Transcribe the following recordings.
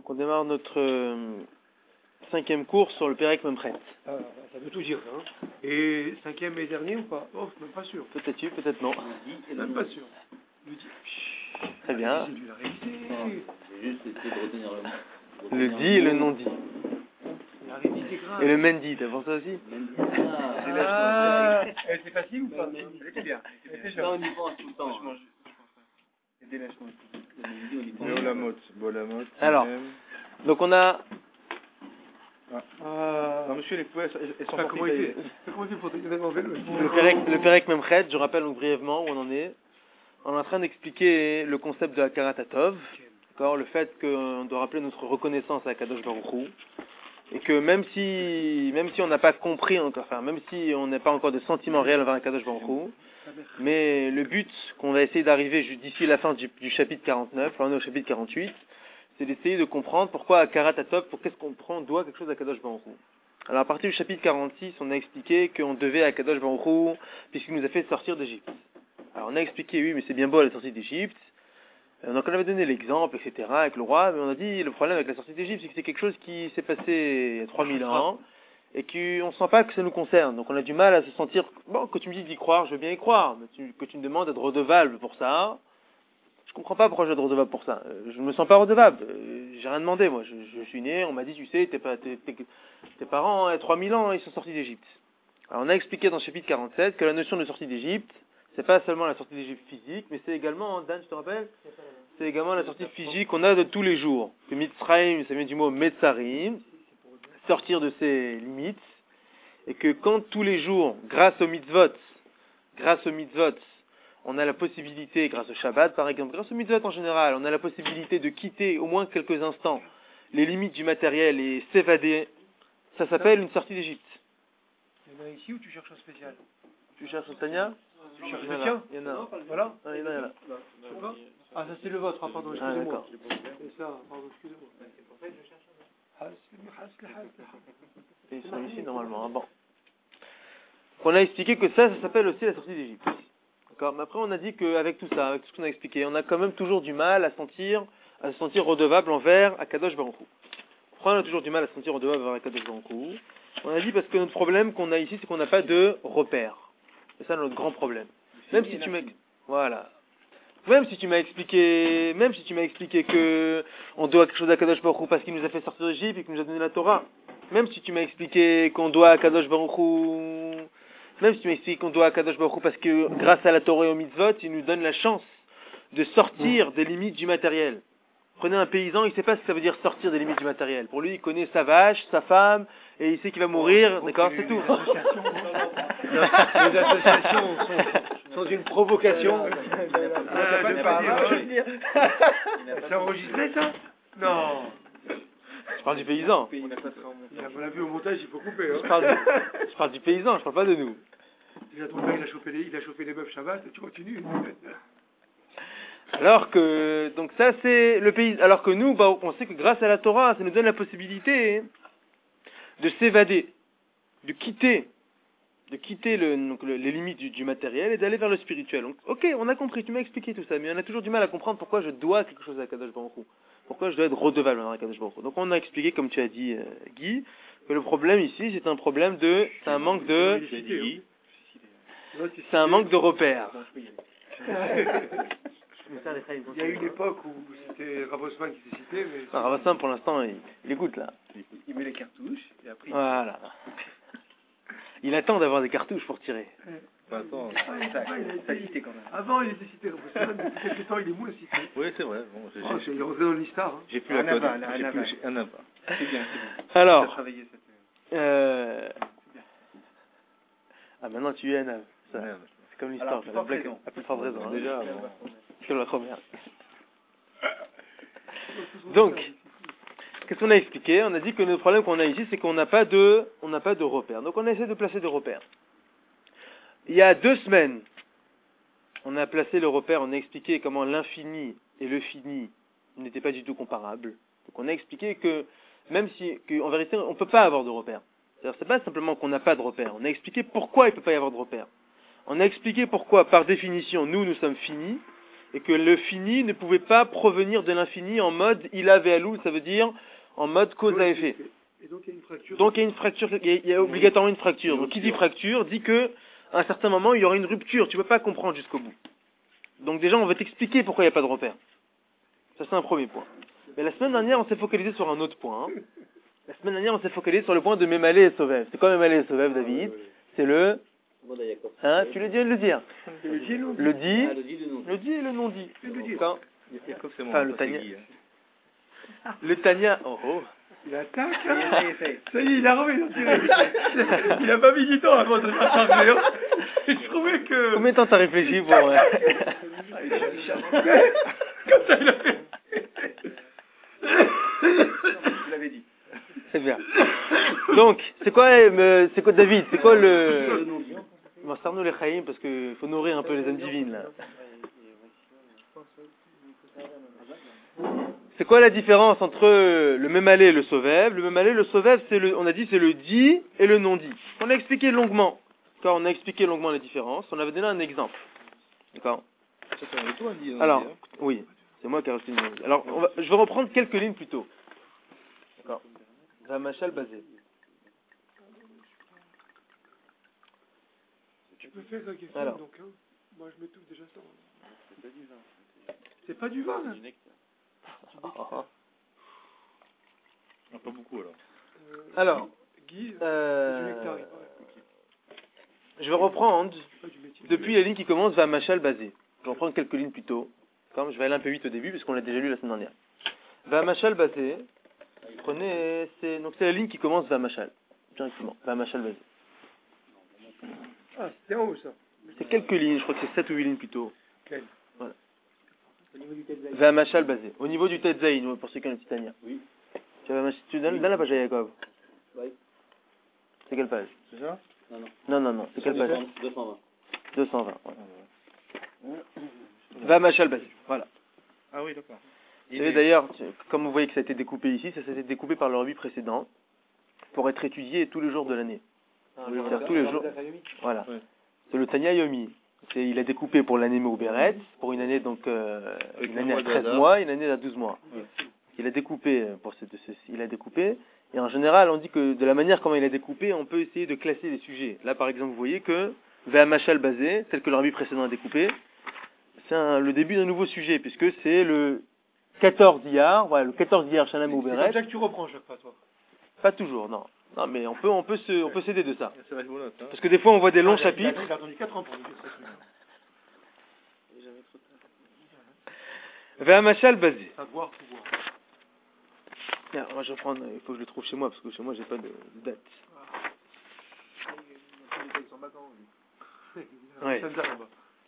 On démarre notre cinquième cours sur le Pérec Memchet. Ça veut tout dire, hein. Et cinquième et dernier ou pas? Oh, même pas sûr. Peut-être oui, peut-être non. Même pas sûr. Très bien. C'est la réalité. J'ai juste essayé de retenir Le dit et le non dit. La réalité grave. Et le Mendy, t'as pensé aussi? C'est facile ou pas? C'est bien. Ça, on y pense tout le temps. Bolamot. Alors, donc on a... Non, monsieur, les poètes, elles sont Comment il fait pour tenir devant vélo? Le Pérec Memchet, je rappelle donc brièvement où on en est. On est en train d'expliquer le concept de Hakarat Hatov, d'accord, le fait qu'on doit rappeler notre reconnaissance à Kadosh Baruch Hu, et que même si on n'a pas compris encore, enfin même si on n'a pas encore de sentiment réel envers Kadosh Baruch Hu, mais le but qu'on va essayer d'arriver d'ici la fin du chapitre 49, là on est au chapitre 48, c'est d'essayer de comprendre pourquoi Hakarat Hatov, qu'est-ce qu'on doit quelque chose à Kadosh Baruch Hu. Alors à partir du chapitre 46, on a expliqué qu'on devait à Kadosh Baruch Hu puisqu'il nous a fait sortir d'Égypte. Alors on a expliqué, oui, mais c'est bien beau la sortie d'Égypte. Donc on avait donné l'exemple, etc., avec le roi, mais on a dit le problème avec la sortie d'Égypte, c'est que c'est quelque chose qui s'est passé il y a 3000 ans, et qu'on ne sent pas que ça nous concerne. Donc on a du mal à se sentir, bon, que tu me dis d'y croire, je veux bien y croire, mais que tu me demandes d'être redevable pour ça, je comprends pas pourquoi je dois être redevable pour ça. Je ne me sens pas redevable, j'ai rien demandé, moi, je suis né, on m'a dit, tu sais, tes parents, il y a 3000 ans, ils sont sortis d'Égypte. Alors on a expliqué dans le chapitre 47 que la notion de sortie d'Égypte, c'est pas seulement la sortie d'Égypte physique, mais c'est également, Dan, tu te rappelles? C'est également la sortie physique qu'on a de tous les jours. Que Mitzrayim, ça vient du mot Metzarim, sortir de ses limites, et que quand tous les jours, grâce aux mitzvot, on a la possibilité, grâce au Shabbat par exemple, grâce aux mitzvot en général, on a la possibilité de quitter au moins quelques instants les limites du matériel et s'évader, ça s'appelle une sortie d'Égypte. Il y en a ici ou tu cherches un spécial? Tu cherches un Tania? Tu cherches le tien? Il y en a. Voilà. Il y en a. Ah, ça c'est le vôtre, pardon, excusez-moi. D'accord. C'est ça, pardon, excusez-moi. C'est pour ça que je cherche un Ils sont ici normalement, hein. Bon. On a expliqué que ça s'appelle aussi la sortie d'Égypte. D'accord. Mais après on a dit qu'avec tout ça, avec tout ce qu'on a expliqué, on a quand même toujours du mal à se sentir redevable envers Akadosh Baruch Hu. Pourquoi on a toujours du mal à se sentir redevable envers Akadosh Baruch Hu? On a dit parce que notre problème qu'on a ici, c'est qu'on n'a pas de repère. C'est ça notre grand problème. Même si tu m'as expliqué que on doit quelque chose à Kadosh Baruch Hu parce qu'il nous a fait sortir d'Égypte et qu'il nous a donné la Torah. Même si tu m'as expliqué qu'on doit à Kadosh Baruch Hu, parce que grâce à la Torah et au mitzvot, il nous donne la chance de sortir des limites du matériel. Prenez un paysan, il ne sait pas ce que ça veut dire sortir des limites du matériel. Pour lui, il connaît sa vache, sa femme, et il sait qu'il va mourir, d'accord, c'est tout. Les associations sont une provocation. C'est enregistré ça? Non. Je parle du paysan. On l'a vu au montage, il faut couper. Je parle du paysan, je parle pas de nous. Déjà ton père, il a chauffé les bœufs Shabbat, et tu continues. Alors que, donc ça c'est le pays, alors que nous, on sait que grâce à la Torah, ça nous donne la possibilité de s'évader, de quitter les limites du matériel et d'aller vers le spirituel. Donc, ok, on a compris, tu m'as expliqué tout ça, mais on a toujours du mal à comprendre pourquoi je dois quelque chose à Kadosh Baruch Hu. Pourquoi je dois être redevable à Kadosh Baruch Hu. Donc on a expliqué, comme tu as dit, Guy, que le problème ici, c'est un manque de repères. Il y a eu une époque où c'était Rabosman qui s'est cité, mais... Rabosman, pour l'instant, il écoute, là. Il met les cartouches, et après... Voilà. Il attend d'avoir des cartouches pour tirer. Attends, ça cité quand même. Avant, il était cité Rabosman, mais depuis quelques temps, il est moins cité. Oui, c'est vrai. Bon, il est rentré dans l'histoire. Hein. J'ai plus la code. Un aval. C'est bien. Alors... Ah, maintenant, tu es un aval. C'est comme l'histoire. La blague à plus forte raison. Déjà, c'est la première. Donc, qu'est-ce qu'on a expliqué? On a dit que le problème qu'on a ici, c'est qu'on n'a pas de repères. Donc on a essayé de placer des repères. Il y a 2 semaines, on a placé le repère, on a expliqué comment l'infini et le fini n'étaient pas du tout comparables. Donc on a expliqué que même si, en vérité, on ne peut pas avoir de repères. C'est-à-dire, c'est pas simplement qu'on n'a pas de repères. On a expliqué pourquoi il ne peut pas y avoir de repères. On a expliqué pourquoi, par définition, nous sommes finis, et que le fini ne pouvait pas provenir de l'infini en mode ila ve'alou, ça veut dire en mode cause à effet. Et donc il y a une fracture. Donc il y a une fracture, il y a obligatoirement une fracture. Donc qui dit fracture dit que à un certain moment il y aura une rupture, tu ne peux pas comprendre jusqu'au bout. Donc déjà on va t'expliquer pourquoi il n'y a pas de repère. Ça c'est un premier point. Mais la semaine dernière on s'est focalisé sur un autre point. Hein. La semaine dernière on s'est focalisé sur le point de Mémalé et Sovev. C'est quoi Mémalé et Sovev, David? C'est le... Hein, tu le dis et le dire. Le dit et le non dit. Le dit, Ah, le dit, le non. le dit et le non dit. Le dit. Quand- Jacob, c'est mon Enfin, le c'est Tanya. Guy, hein. Le Tanya... Oh oh. Il attaque. Hein. Ça y est, il a remis. Il a pas mis du temps avant de se faire charger. Hein. Et je trouvais que... Combien de temps t'as réfléchi pour... Comme ça, il a fait. Je l'avais dit. C'est bien. Donc, c'est quoi David? C'est quoi le... Bon, serre-nous les chaïm parce qu'il faut nourrir un peu les âmes divines là. C'est quoi la différence entre le mémalé et le sovev? Le mémalé et le sovev, on a dit c'est le dit et le non dit. On a expliqué longuement. D'accord, on a expliqué longuement les différences. On avait donné un exemple. D'accord. Ça, c'est avec toi, dit. Alors, oui, c'est moi qui ai reçu une... Alors, je vais reprendre quelques lignes plus tôt. D'accord. Ramachal basé. Tu peux faire ça, Kefir, Alors. donc. Hein. Moi, je m'étouffe déjà ça. C'est pas du vin. Hein. Ah, pas beaucoup alors. Alors, Guy, euh, du nectar, il paraît. je vais reprendre Pas du métier. depuis la ligne qui commence va Machal basé. Je vais reprendre quelques lignes plus tôt. Comme je vais aller un peu vite au début parce qu'on l'a déjà lu la semaine dernière. Va Machal basé. Prenez, donc c'est la ligne qui commence va Machal directement. Va Machal basé. Ah, c'était en haut ça. C'est quelques lignes, je crois que c'est 7 ou 8 lignes plus tôt. Quel? Voilà. Au niveau du Tetzaï. Va Machal basé. Au niveau du Tetzaï, pour ceux qui ont le Titania. Oui. Tu donnes la page à Yaakov. Oui. C'est quelle page? C'est ça? Non. C'est quelle page? 220. 220. Voilà. Va Machal basé. Voilà. Ah oui, d'accord. Vous savez d'ailleurs, comme vous voyez que ça a été découpé ici, ça s'est été découpé par le rabbi précédent pour être étudié tous les jours de l'année. C'est-à-dire tous les jours. Voilà. Ouais. C'est le Tanya Yomi. Il a découpé pour l'année Meuberet, pour une année donc une année à 13 mois, une année à 12 mois. Ouais. Il a découpé il a découpé et en général on dit que de la manière comment il a découpé, on peut essayer de classer les sujets. Là par exemple vous voyez que Ve'amachal basé, tel que le rabbi précédent a découpé, c'est le début d'un nouveau sujet puisque c'est le 14 Iyar, voilà le 14 Iyar Shana C'est comme Meuberet. ça que tu reprends chaque fois, toi. Pas toujours, non. Non mais on peut s'aider de ça. C'est vrai, voilà, hein. Parce que des fois on voit des longs Il chapitres. a attendu 4 ans pour nous dire ça. Ve'amachal basé. Savoir, pouvoir. Tiens, moi je vais prendre, il faut que je le trouve chez moi parce que chez moi j'ai pas de date. Ouais. Ça me là-bas.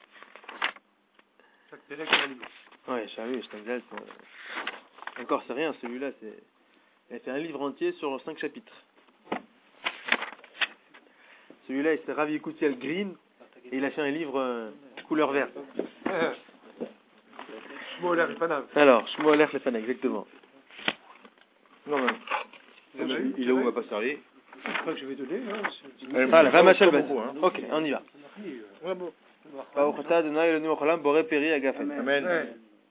Ça que t'es là, qu'on allume. Ouais, je t'exalte. Encore c'est rien, celui-là c'est. Il a fait un livre entier sur 5 chapitres. Celui-là c'est Ravi Koutiel Green et il a fait un livre couleur verte. Bon, l'air est pas nave. Alors, Shmuel Lefana, exactement. Non, non. Il est où, on va pas servir. Je crois que je vais donner. Hein, Voilà, va Machal pas basé. beaucoup, hein. Ok, on y va. Ouais, bon. Amen. Ouais.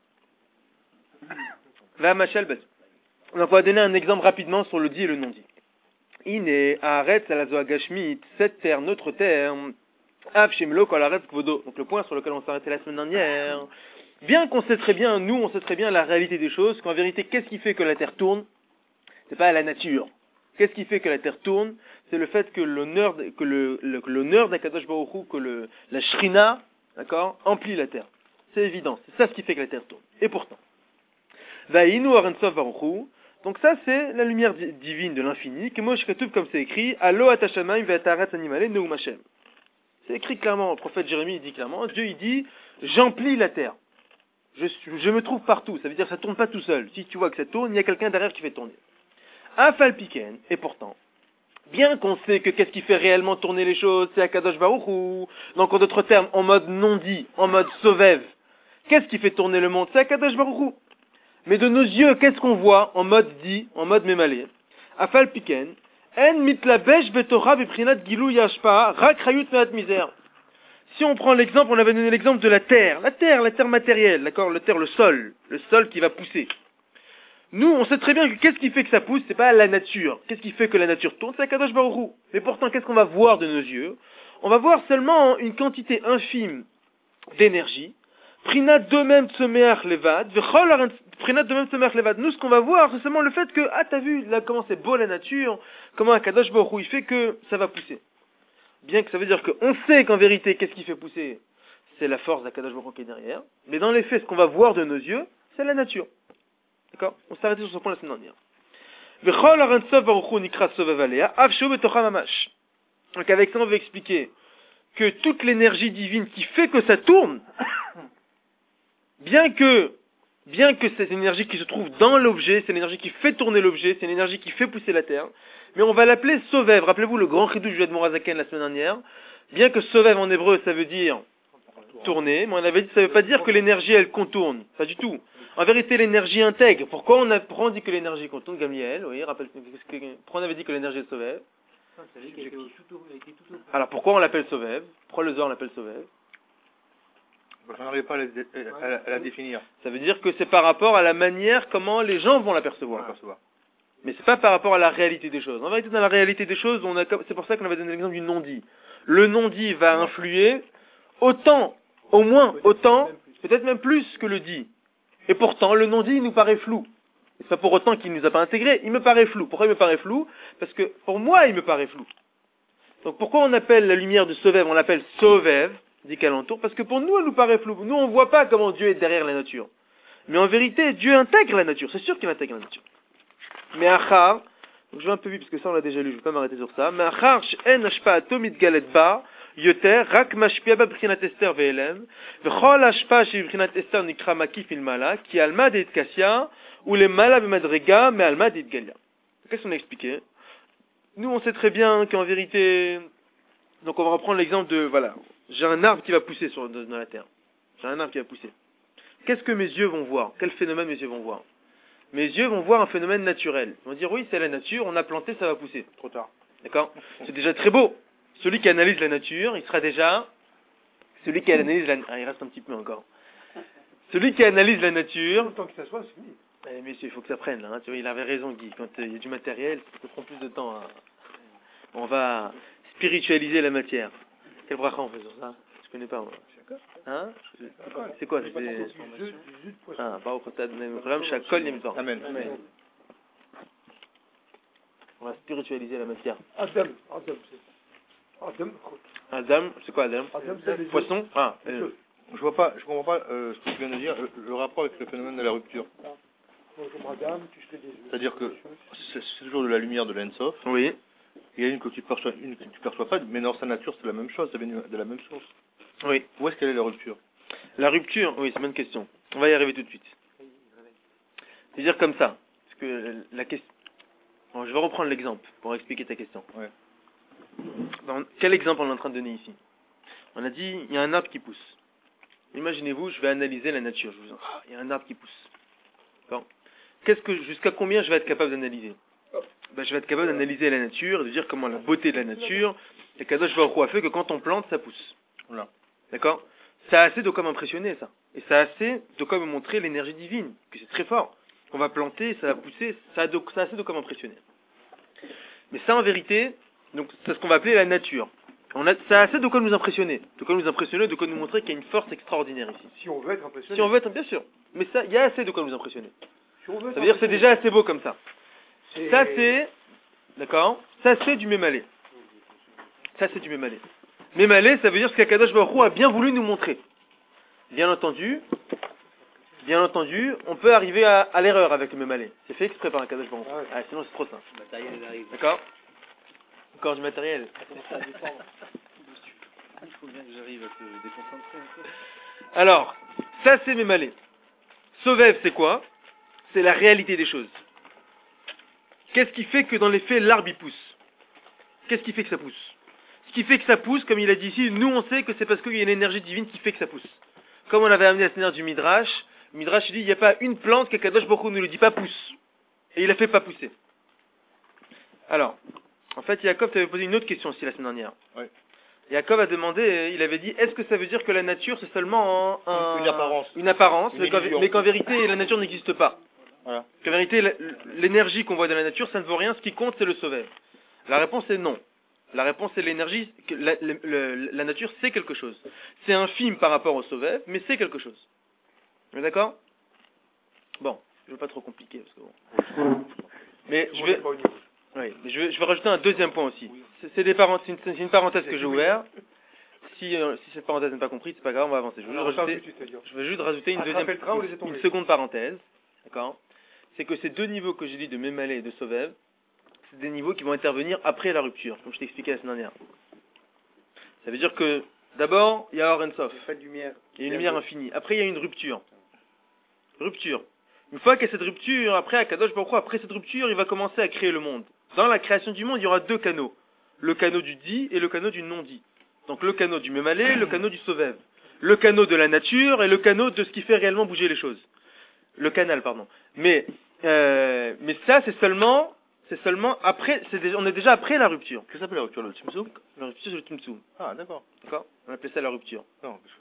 Va Machal basé. Donc on va donner un exemple rapidement sur le dit et le non dit. Ine, Haaretz alazo Gashmit, cette terre, notre terre, Av Shemlo Kol Haaretz Kvodo. Donc le point sur lequel on s'est arrêté la semaine dernière. Bien qu'on sait très bien, nous, on sait très bien la réalité des choses, qu'en vérité, qu'est-ce qui fait que la Terre tourne? C'est pas la nature. Qu'est-ce qui fait que la Terre tourne? C'est le fait que l'honneur d'Akadosh Baruch Hu, que la Shrina, d'accord, emplit la Terre. C'est évident. C'est ça ce qui fait que la Terre tourne. Et pourtant, Va'inu Arensov Baruch Hu, donc ça c'est la lumière divine de l'infini, que Moshe Katuv, comme c'est écrit, Alo Atashamaim Ve'ataretz Animale Neum Hashem. C'est écrit clairement, le prophète Jérémie il dit clairement, Dieu il dit, j'emplis la Terre. Je me trouve partout, ça veut dire que ça tourne pas tout seul. Si tu vois que ça tourne, il y a quelqu'un derrière qui fait tourner. Afal Piken, et pourtant, bien qu'on sait que qu'est-ce qui fait réellement tourner les choses, c'est Akadosh Baruch Hu, donc en d'autres termes, en mode non dit, en mode sovev, qu'est-ce qui fait tourner le monde? C'est Akadosh Baruch Hu. Mais de nos yeux, qu'est-ce qu'on voit en mode dit, en mode mémalé? Afal Piken, en mitlabesh betorah beprinat gilou yashpa, rak rayut meat misère. Si on prend l'exemple, on avait donné l'exemple de la terre matérielle, d'accord, le sol qui va pousser. Nous, on sait très bien que qu'est-ce qui fait que ça pousse, c'est pas la nature. Qu'est-ce qui fait que la nature tourne, c'est Akadosh Baruch Hu. Mais pourtant, qu'est-ce qu'on va voir de nos yeux? On va voir seulement une quantité infime d'énergie. Prinat de-même tsemeach levad, prinat de-même tsemeach levad. Nous, ce qu'on va voir, c'est seulement le fait que, t'as vu, là, comment c'est beau la nature, comment Akadosh Baruch Hu, il fait que ça va pousser. Bien que ça veut dire qu'on sait qu'en vérité, qu'est-ce qui fait pousser? C'est la force d'Akadosh Baruch Hu qui est derrière. Mais dans les faits, ce qu'on va voir de nos yeux, c'est la nature. D'accord? On s'est arrêté sur ce point la semaine dernière. Donc avec ça, on veut expliquer que toute l'énergie divine qui fait que ça tourne, bien que c'est une énergie qui se trouve dans l'objet, c'est l'énergie qui fait tourner l'objet, c'est l'énergie qui fait pousser la terre, mais on va l'appeler Sovev. Rappelez-vous le grand chidouche du Admor Hazaken la semaine dernière. Bien que Sovev en hébreu, ça veut dire tourner, mais on avait dit ça ne veut pas dire que l'énergie elle contourne, pas du tout. En vérité, l'énergie intègre. Pourquoi on dit que l'énergie contourne, Gamliel? Oui, pourquoi on avait dit que l'énergie est Sovev? Alors pourquoi on l'appelle Sovev? Pourquoi le Zohar l'appelle Sovev? Je n'arrive pas à la définir. Ça veut dire que c'est par rapport à la manière comment les gens vont l'apercevoir. Mais c'est pas par rapport à la réalité des choses. En vérité, dans la réalité des choses, c'est pour ça qu'on avait donné l'exemple du non-dit. Le non-dit va influer autant, au moins autant, peut-être même plus que le dit. Et pourtant, le non-dit nous paraît flou. Et c'est pas pour autant qu'il ne nous a pas intégré, il me paraît flou. Pourquoi il me paraît flou? Parce que pour moi, il me paraît flou. Donc pourquoi on appelle la lumière de Sovev, on l'appelle Sovev, dit qu'alentour? Parce que pour nous, elle nous paraît floue. Nous, on ne voit pas comment Dieu est derrière la nature. Mais en vérité, Dieu intègre la nature. C'est sûr qu'il intègre la nature. Mais achar, donc je vais un peu vite parce que ça on l'a déjà lu, je ne vais pas m'arrêter sur ça. Mais achar, she'en hashpa'ato mitgalet ba, yoter, rak mashpia ba b'chinat Esther ve'elem, v'chol hashpa she b'chinat Esther nikra makif ilmala, ki alma deit kassia, ou les mala b'madrega, mais alma deit galia. Qu'est-ce qu'on a expliqué? Nous on sait très bien qu'en vérité, donc on va reprendre l'exemple de, voilà, j'ai un arbre qui va pousser dans la terre. J'ai un arbre qui va pousser. Qu'est-ce que mes yeux vont voir? Quel phénomène mes yeux vont voir? Mes yeux vont voir un phénomène naturel. Ils vont dire, oui, c'est la nature, on a planté, ça va pousser. Trop tard. D'accord? C'est déjà très beau. Celui qui analyse la nature, il sera déjà... Celui qui analyse la... Ah, il reste un petit peu encore. Celui qui analyse la nature... Tant que ça soit, c'est fini. Eh, messieurs, il faut que ça prenne, là. Hein. Tu vois, il avait raison, Guy. Quand il y a du matériel, ça prend plus de temps. Hein. On va spiritualiser la matière. Quel bracha on fait sur ça? Je connais pas, moi. Hein? C'est quoi? Ah, Amen. On va spiritualiser la matière. Adam, c'est quoi Adam? Poisson? Ah, je comprends pas ce que tu viens de dire, le rapport avec le phénomène de la rupture. C'est-à-dire que c'est toujours de la lumière de l'Ensof. Oui. Il y a une que tu perçois pas, mais dans sa nature c'est la même chose, ça vient de la même source. Oui. Où est-ce qu'elle est la rupture? La rupture, oui, c'est une bonne question. On va y arriver tout de suite. C'est-à-dire comme ça. Parce que la question... Bon, je vais reprendre l'exemple pour expliquer ta question. Ouais. Quel exemple on est en train de donner ici? On a dit, il y a un arbre qui pousse. Imaginez-vous, je vais analyser la nature. Je vous dis, il y a un arbre qui pousse. Bon. Jusqu'à combien je vais être capable d'analyser? Je vais être capable d'analyser la nature, de dire comment la beauté de la nature, et Kadosh Baruch Hu a fait que quand on plante, ça pousse. Voilà. D'accord? Ça a assez de quoi m'impressionner, ça. Et ça a assez de quoi me montrer l'énergie divine, que c'est très fort. On va planter, ça va pousser, ça a assez de quoi m'impressionner. Mais ça, en vérité, donc c'est ce qu'on va appeler la nature. Ça a assez de quoi nous impressionner. De quoi nous montrer qu'il y a une force extraordinaire ici. Si on veut être impressionné. Si on veut être, bien sûr. Mais ça, il y a assez de quoi nous impressionner. Ça veut dire que c'est déjà assez beau comme ça. Ça, c'est... D'accord? Ça, c'est du mémalé. Mémalé, ça veut dire ce qu'Akadosh Baruch Hu a bien voulu nous montrer. Bien entendu, on peut arriver à l'erreur avec le mémalé. C'est fait exprès par Akadosh Baruch Hu. Ah, sinon c'est trop simple. D'accord? Encore du matériel. Il faut bien que j'arrive à te déconcentrer un peu. Alors, ça c'est mémalé. Sovev, c'est quoi? C'est la réalité des choses. Qu'est-ce qui fait que dans les faits, l'arbre il pousse? Qu'est-ce qui fait que ça pousse? Ce qui fait que ça pousse, comme il a dit ici, nous on sait que c'est parce qu'il y a une énergie divine qui fait que ça pousse. Comme on avait amené la semaine du Midrash, le Midrash il dit il n'y a pas une plante qu'Akadosh Baruch Hu ne le dit pas pousse. Et il a fait pas pousser. Alors, en fait, Yaakov t'avait posé une autre question aussi la semaine dernière. Oui. Yaakov a demandé, il avait dit, est-ce que ça veut dire que la nature c'est seulement une apparence, Une mais illusion. qu'en vérité la nature n'existe pas. Voilà. Qu'en vérité l'énergie qu'on voit dans la nature ça ne vaut rien, ce qui compte c'est le Sovev. La réponse est non. La réponse est l'énergie, que la nature c'est quelque chose. C'est infime par rapport au Sovev, mais c'est quelque chose. Vous êtes d'accord? Bon, je ne veux pas trop compliquer parce que bon. Mais je vais... Oui, mais je vais rajouter un deuxième point aussi. C'est une parenthèse que j'ai ouverte. Si cette parenthèse n'est pas comprise, c'est pas grave, on va avancer. Je vais juste rajouter une seconde parenthèse. D'accord? C'est que ces deux niveaux que j'ai dit de Mémalé et de Sovev, c'est des niveaux qui vont intervenir après la rupture, comme je t'ai expliqué la semaine dernière. Ça veut dire que d'abord, il y a Or En Sof. Il y a une lumière infinie. Après, il y a une rupture. Rupture. Une fois qu'il y a cette rupture, après, Akadosh Baruch Hu, après cette rupture, il va commencer à créer le monde. Dans la création du monde, il y aura deux canaux. Le canot du dit et le canot du non-dit. Donc le canot du Mémalé et le canot du Sovev. Le canot de la nature et le canot de ce qui fait réellement bouger les choses. Le canal, pardon. Mais ça, c'est seulement après, on est déjà après la rupture. Qu'est-ce que ça s'appelle la rupture, le Tzimtzum? La rupture, c'est le Tzimtzum. Ah, d'accord. D'accord? On appelait ça la rupture. Non, parce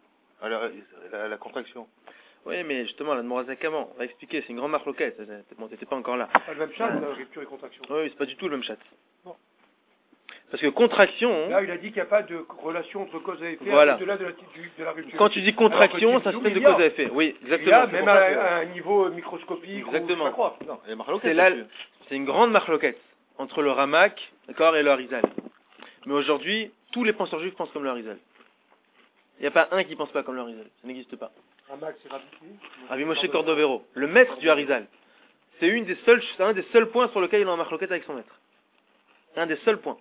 que la contraction. Oui, mais justement, la Morazakaman, on va expliquer, c'est une grande marloquette. Bon, t'étais pas encore là. Pas le même chat, la rupture et contraction. Oui, c'est pas du tout le même chat. Parce que contraction... Là, il a dit qu'il n'y a pas de relation entre cause et effet Voilà. au-delà de la rupture. Quand tu dis contraction, ça se fait de cause à effet. Oui, exactement. Là, même à un niveau microscopique, exactement. Ou, je sais pas quoi. Non, il y a marloquette. C'est une grande marloquette entre le Ramak, d'accord, et le Harizal. Mais aujourd'hui, tous les penseurs juifs pensent comme le Harizal. Il n'y a pas un qui pense pas comme le Harizal. Ça n'existe pas. Ramak, c'est Rabbi Moshe Cordovero, le maître du Harizal. C'est un des seuls points sur lequel il a un marloquette avec son maître. C'est un des seuls points.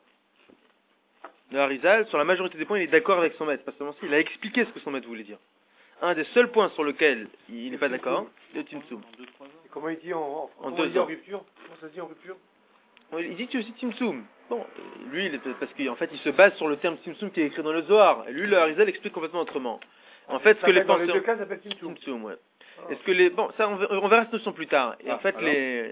Le Harizal, sur la majorité des points, il est d'accord avec son maître. Parce que il a expliqué ce que son maître voulait dire. Un des seuls points sur lequel il n'est pas d'accord, c'est le Tzimtzum. Comment il dit en rupture? Comment ça se dit en rupture? Il dit aussi Tzimtzum. Bon, lui, parce qu'en fait, il se base sur le terme Tzimtzum qui est écrit dans le Zohar. Et lui, le Harizal explique complètement autrement. En fait, ce que les dans penseurs... les deux cas, ça s'appelle Tzimtzum. Tzimtzum, ouais. Est-ce que les... Bon, ça, on verra cette notion plus tard. Et en fait, les...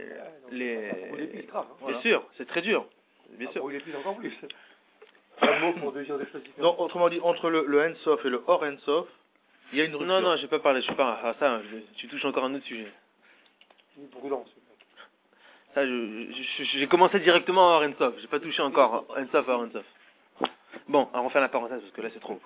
Bien sûr, c'est très dur. Bien sûr. Pour les plus encore plus. Un mot pour dire des choses différentes. Donc, autrement dit, entre le En-Sof et le Or En-Sof, il y a une rupture. Non, je vais pas parler, je suis pas... Ah, ça, tu touches encore un autre sujet. Ni brûlant, Ça, j'ai commencé directement à Or En-Sof. J'ai pas touché encore En-Sof à Or En-Sof. Bon, alors on fait la parenthèse parce que là c'est trop.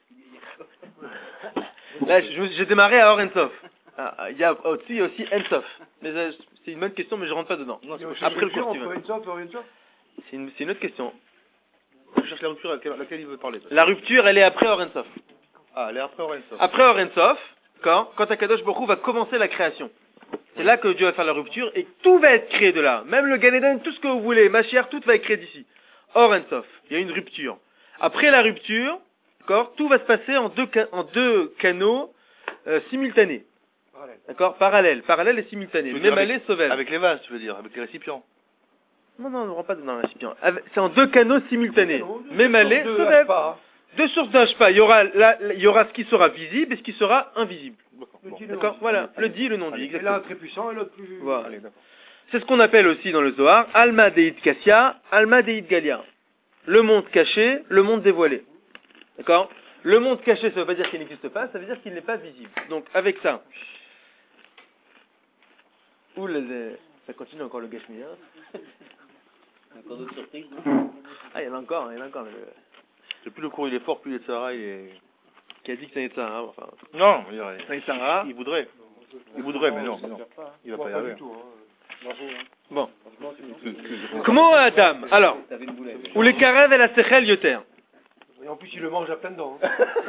Là, j'ai démarré à Or En-Sof. Il y a aussi En-Sof. Mais c'est une bonne question, mais je rentre pas dedans. Non, après le cours, tu veux. C'est une autre question. Je cherche la rupture à laquelle il veut parler. La rupture, elle est après Or En-Sof. Ah, elle est après Or En-Sof. Après Or En-Sof, quand Akadosh Baruch Hu va commencer la création. C'est là que Dieu va faire la rupture et tout va être créé de là. Même le Gan Eden, tout ce que vous voulez, Mashiach, tout va être créé d'ici. Or En-Sof, il y a une rupture. Après la rupture, d'accord, tout va se passer en deux canaux simultanés. D'accord, parallèles et simultanés. Mémalé, Sovev. Avec les vases, tu veux dire, avec les récipients. Non, on ne rentre pas dans le récipient. C'est en deux canaux simultanés. Mémalé, Sovev. Deux sources d'Hashpa. Il y aura ce qui sera visible et ce qui sera invisible. D'accord, voilà. Le dit, le non dit. Et l'un très puissant et l'autre plus... Voilà. C'est ce qu'on appelle aussi dans le Zohar, Alma Deit Kassia, Alma Deit Galia. Le monde caché, le monde dévoilé. D'accord? Le monde caché, ça ne veut pas dire qu'il n'existe pas, ça veut dire qu'il n'est pas visible. Donc, avec ça... Ça continue encore le gâchis, hein? Encore d'autres surprises? Ah, il y en a encore. Plus le cours il est fort, plus il est Tzara, Qui a dit que ça est ça, hein? Enfin... Non, il voudrait. Mais non. Il va pas y arriver. Bon. Comment Adam? Alors, ou les karev et la sechel yoter. Et en plus, il le mange à plein dents.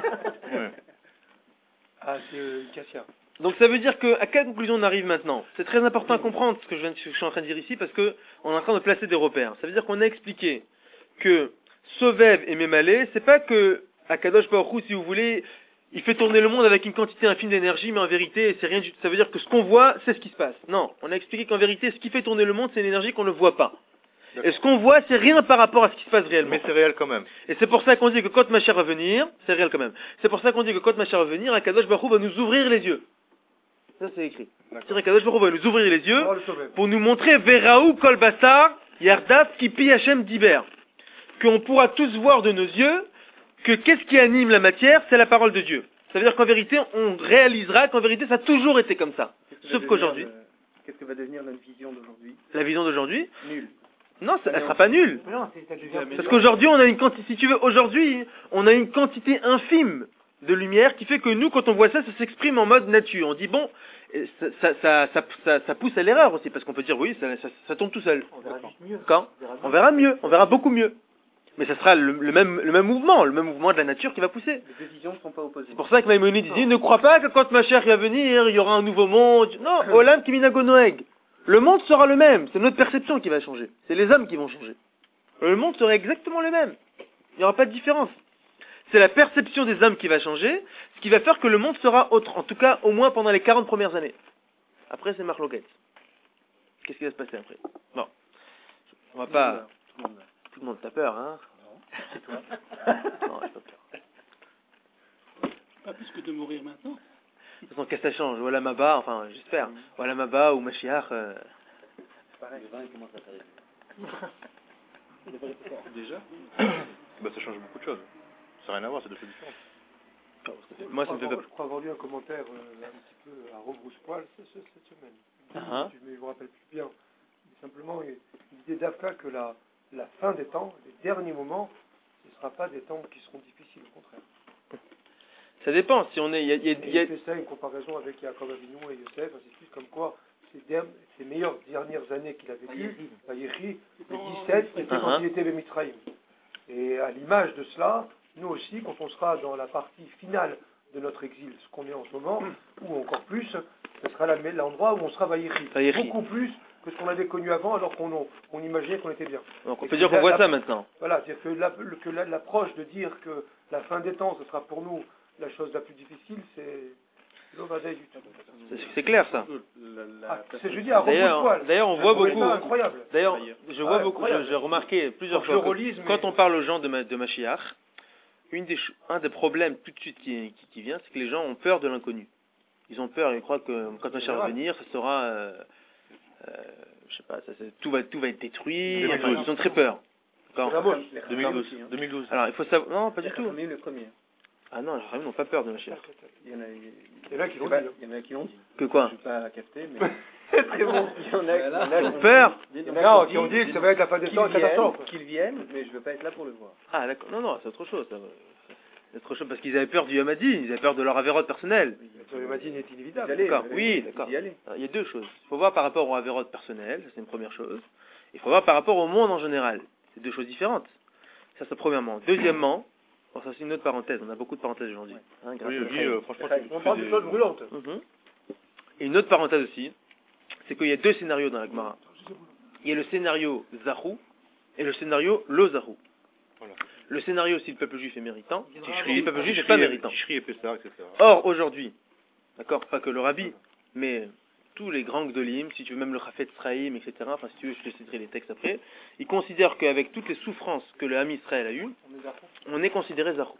Ah, c'est Cassia. Donc ça veut dire à quelle conclusion on arrive maintenant? C'est très important à comprendre ce que je suis en train de dire ici parce que on est en train de placer des repères. Ça veut dire qu'on a expliqué que Sovev et Mémalé, c'est pas que Akadosh Baruch Hu, si vous voulez, il fait tourner le monde avec une quantité infime d'énergie, mais en vérité, c'est rien du tout. Ça veut dire que ce qu'on voit, c'est ce qui se passe. Non, on a expliqué qu'en vérité, ce qui fait tourner le monde, c'est une énergie qu'on ne voit pas. Et ce qu'on voit, c'est rien par rapport à ce qui se passe réellement. Mais c'est réel quand même. Et c'est pour ça qu'on dit que quand Mashiach va venir, c'est réel quand même. C'est pour ça qu'on dit que quand Mashiach va venir, Akadosh Baruch Hu va nous ouvrir les yeux. Ça, c'est écrit. C'est-à-dire qu'Akadosh Baruch Hu va nous ouvrir les yeux pour nous montrer Veraou Kol Basar Yardaf Kipi Hashem Diber. Qu'on pourra tous voir de nos yeux que qu'est-ce qui anime la matière? C'est la parole de Dieu. Ça veut dire qu'en vérité, on réalisera qu'en vérité, ça a toujours été comme ça. Sauf qu'aujourd'hui... Qu'est-ce que va devenir notre vision d'aujourd'hui? La vision d'aujourd'hui? Nul. Non, elle sera pas nulle. Non, ça devient... Parce qu'aujourd'hui, on a une quantité, si tu veux, aujourd'hui, on a une quantité infime de lumière qui fait que nous, quand on voit ça, ça s'exprime en mode nature. On dit, bon, ça pousse à l'erreur aussi, parce qu'on peut dire, oui, ça tombe tout seul. On verra juste mieux. Quand? On verra mieux, on verra beaucoup mieux. Mais ça sera le même mouvement de la nature qui va pousser. Les deux visions ne sont pas opposées. C'est pour ça que Maïmonide dit, ne crois pas que quand Mashiach va venir, il y aura un nouveau monde. Non, Olam Kiminago Noeg. Le monde sera le même, c'est notre perception qui va changer. C'est les hommes qui vont changer. Le monde sera exactement le même. Il n'y aura pas de différence. C'est la perception des hommes qui va changer, ce qui va faire que le monde sera autre, en tout cas au moins pendant les 40 premières années. Après, c'est Marloquet. Qu'est-ce qui va se passer après? Bon. On va pas... Tout le monde t'a peur, hein? Non. C'est toi. Non, j'ai pas peur. Pas plus que de mourir maintenant. De toute façon, qu'est-ce que ça change? Voilà Maba, enfin, j'espère. Voilà Maba ou Mashiach. Pareil, le vin commence à s'arrêter. Déjà bah, ça change beaucoup de choses. Ça n'a rien à voir, c'est deux choses différentes. Moi, ça me fait pas... Je crois avoir lu un commentaire un petit peu à rebrousse-poil cette semaine. Je ne me rappelle plus bien. Mais simplement, l'idée d'Afka que la fin des temps, les derniers moments, ce ne sera pas des temps qui seront difficiles, au contraire. Ça dépend. Si on est... Il fait ça une comparaison avec Yaakov Avinu et Yosef, ainsi de suite, comme quoi ces meilleures dernières années qu'il a vécues, Vayechi, les 17, c'était quand il était Mitzrayim. Et à l'image de cela, nous aussi, quand on sera dans la partie finale de notre exil, ce qu'on est en ce moment, ou encore plus, ce sera l'endroit où on sera Vayechi. Beaucoup plus que ce qu'on avait connu avant, alors qu'on imaginait qu'on était bien. Donc on peut dire qu'on voit ça maintenant. Voilà, c'est-à-dire que l'approche de dire que la fin des temps, ce sera pour nous la chose la plus difficile, c'est l'ovadaï du tout. C'est clair ça. C'est je dis à rebrousse-poil. D'ailleurs, on voit beaucoup. Incroyable. D'ailleurs, je vois beaucoup. J'ai remarqué plusieurs fois. Quand on parle aux gens de Mashiach, un des problèmes tout de suite qui vient, c'est que les gens ont peur de l'inconnu. Ils ont peur, ils croient que quand Mashiach va venir, ça sera, je sais pas, tout va être détruit. Enfin, ils ont très peur. 2012. Alors, il faut savoir. Non, pas du tout. Le premier. Ah non, les Ramim n'ont pas peur de Mashiach. Il y en a qui l'ont dit. Il y en a qui l'ont dit. Que quoi? Je ne vais pas capter, mais... C'est très bon. Il y en a Ils ont peur. Non, qui ont dit que ça va être la fin des temps, catastrophe. Qu'ils viennent, mais je ne veux pas être là pour le voir. Ah d'accord, non, c'est autre chose. C'est autre chose parce qu'ils avaient peur du Yom-Hadin, ils avaient peur de leur avérote personnelle. Le Yom-Hadin est inévitable. D'accord, oui, d'accord. Il y a deux choses. Il faut voir par rapport au avérote personnel, ça c'est une première chose. Il faut voir par rapport au monde en général. C'est deux choses différentes. Ça c'est premièrement. Deuxièmement, bon, ça c'est une autre parenthèse, on a beaucoup de parenthèses aujourd'hui. Hein, franchement, on parle de choses brûlantes. Et une autre parenthèse aussi, c'est qu'il y a deux scénarios dans la Gemara. Il y a le scénario Zahou et le scénario Lo Zahou. Voilà. Le scénario si le peuple juif est méritant, si le peuple juif n'est pas méritant. Tishri et Pessah, etc. Or, aujourd'hui, d'accord, pas que le Rabbi, mais tous les grands Gdolim, si tu veux même le Chafetz Chaim, etc., enfin si tu veux, je te citerai les textes après, ils considèrent qu'avec toutes les souffrances que le Ham Israël a eues, on est considéré Zahou.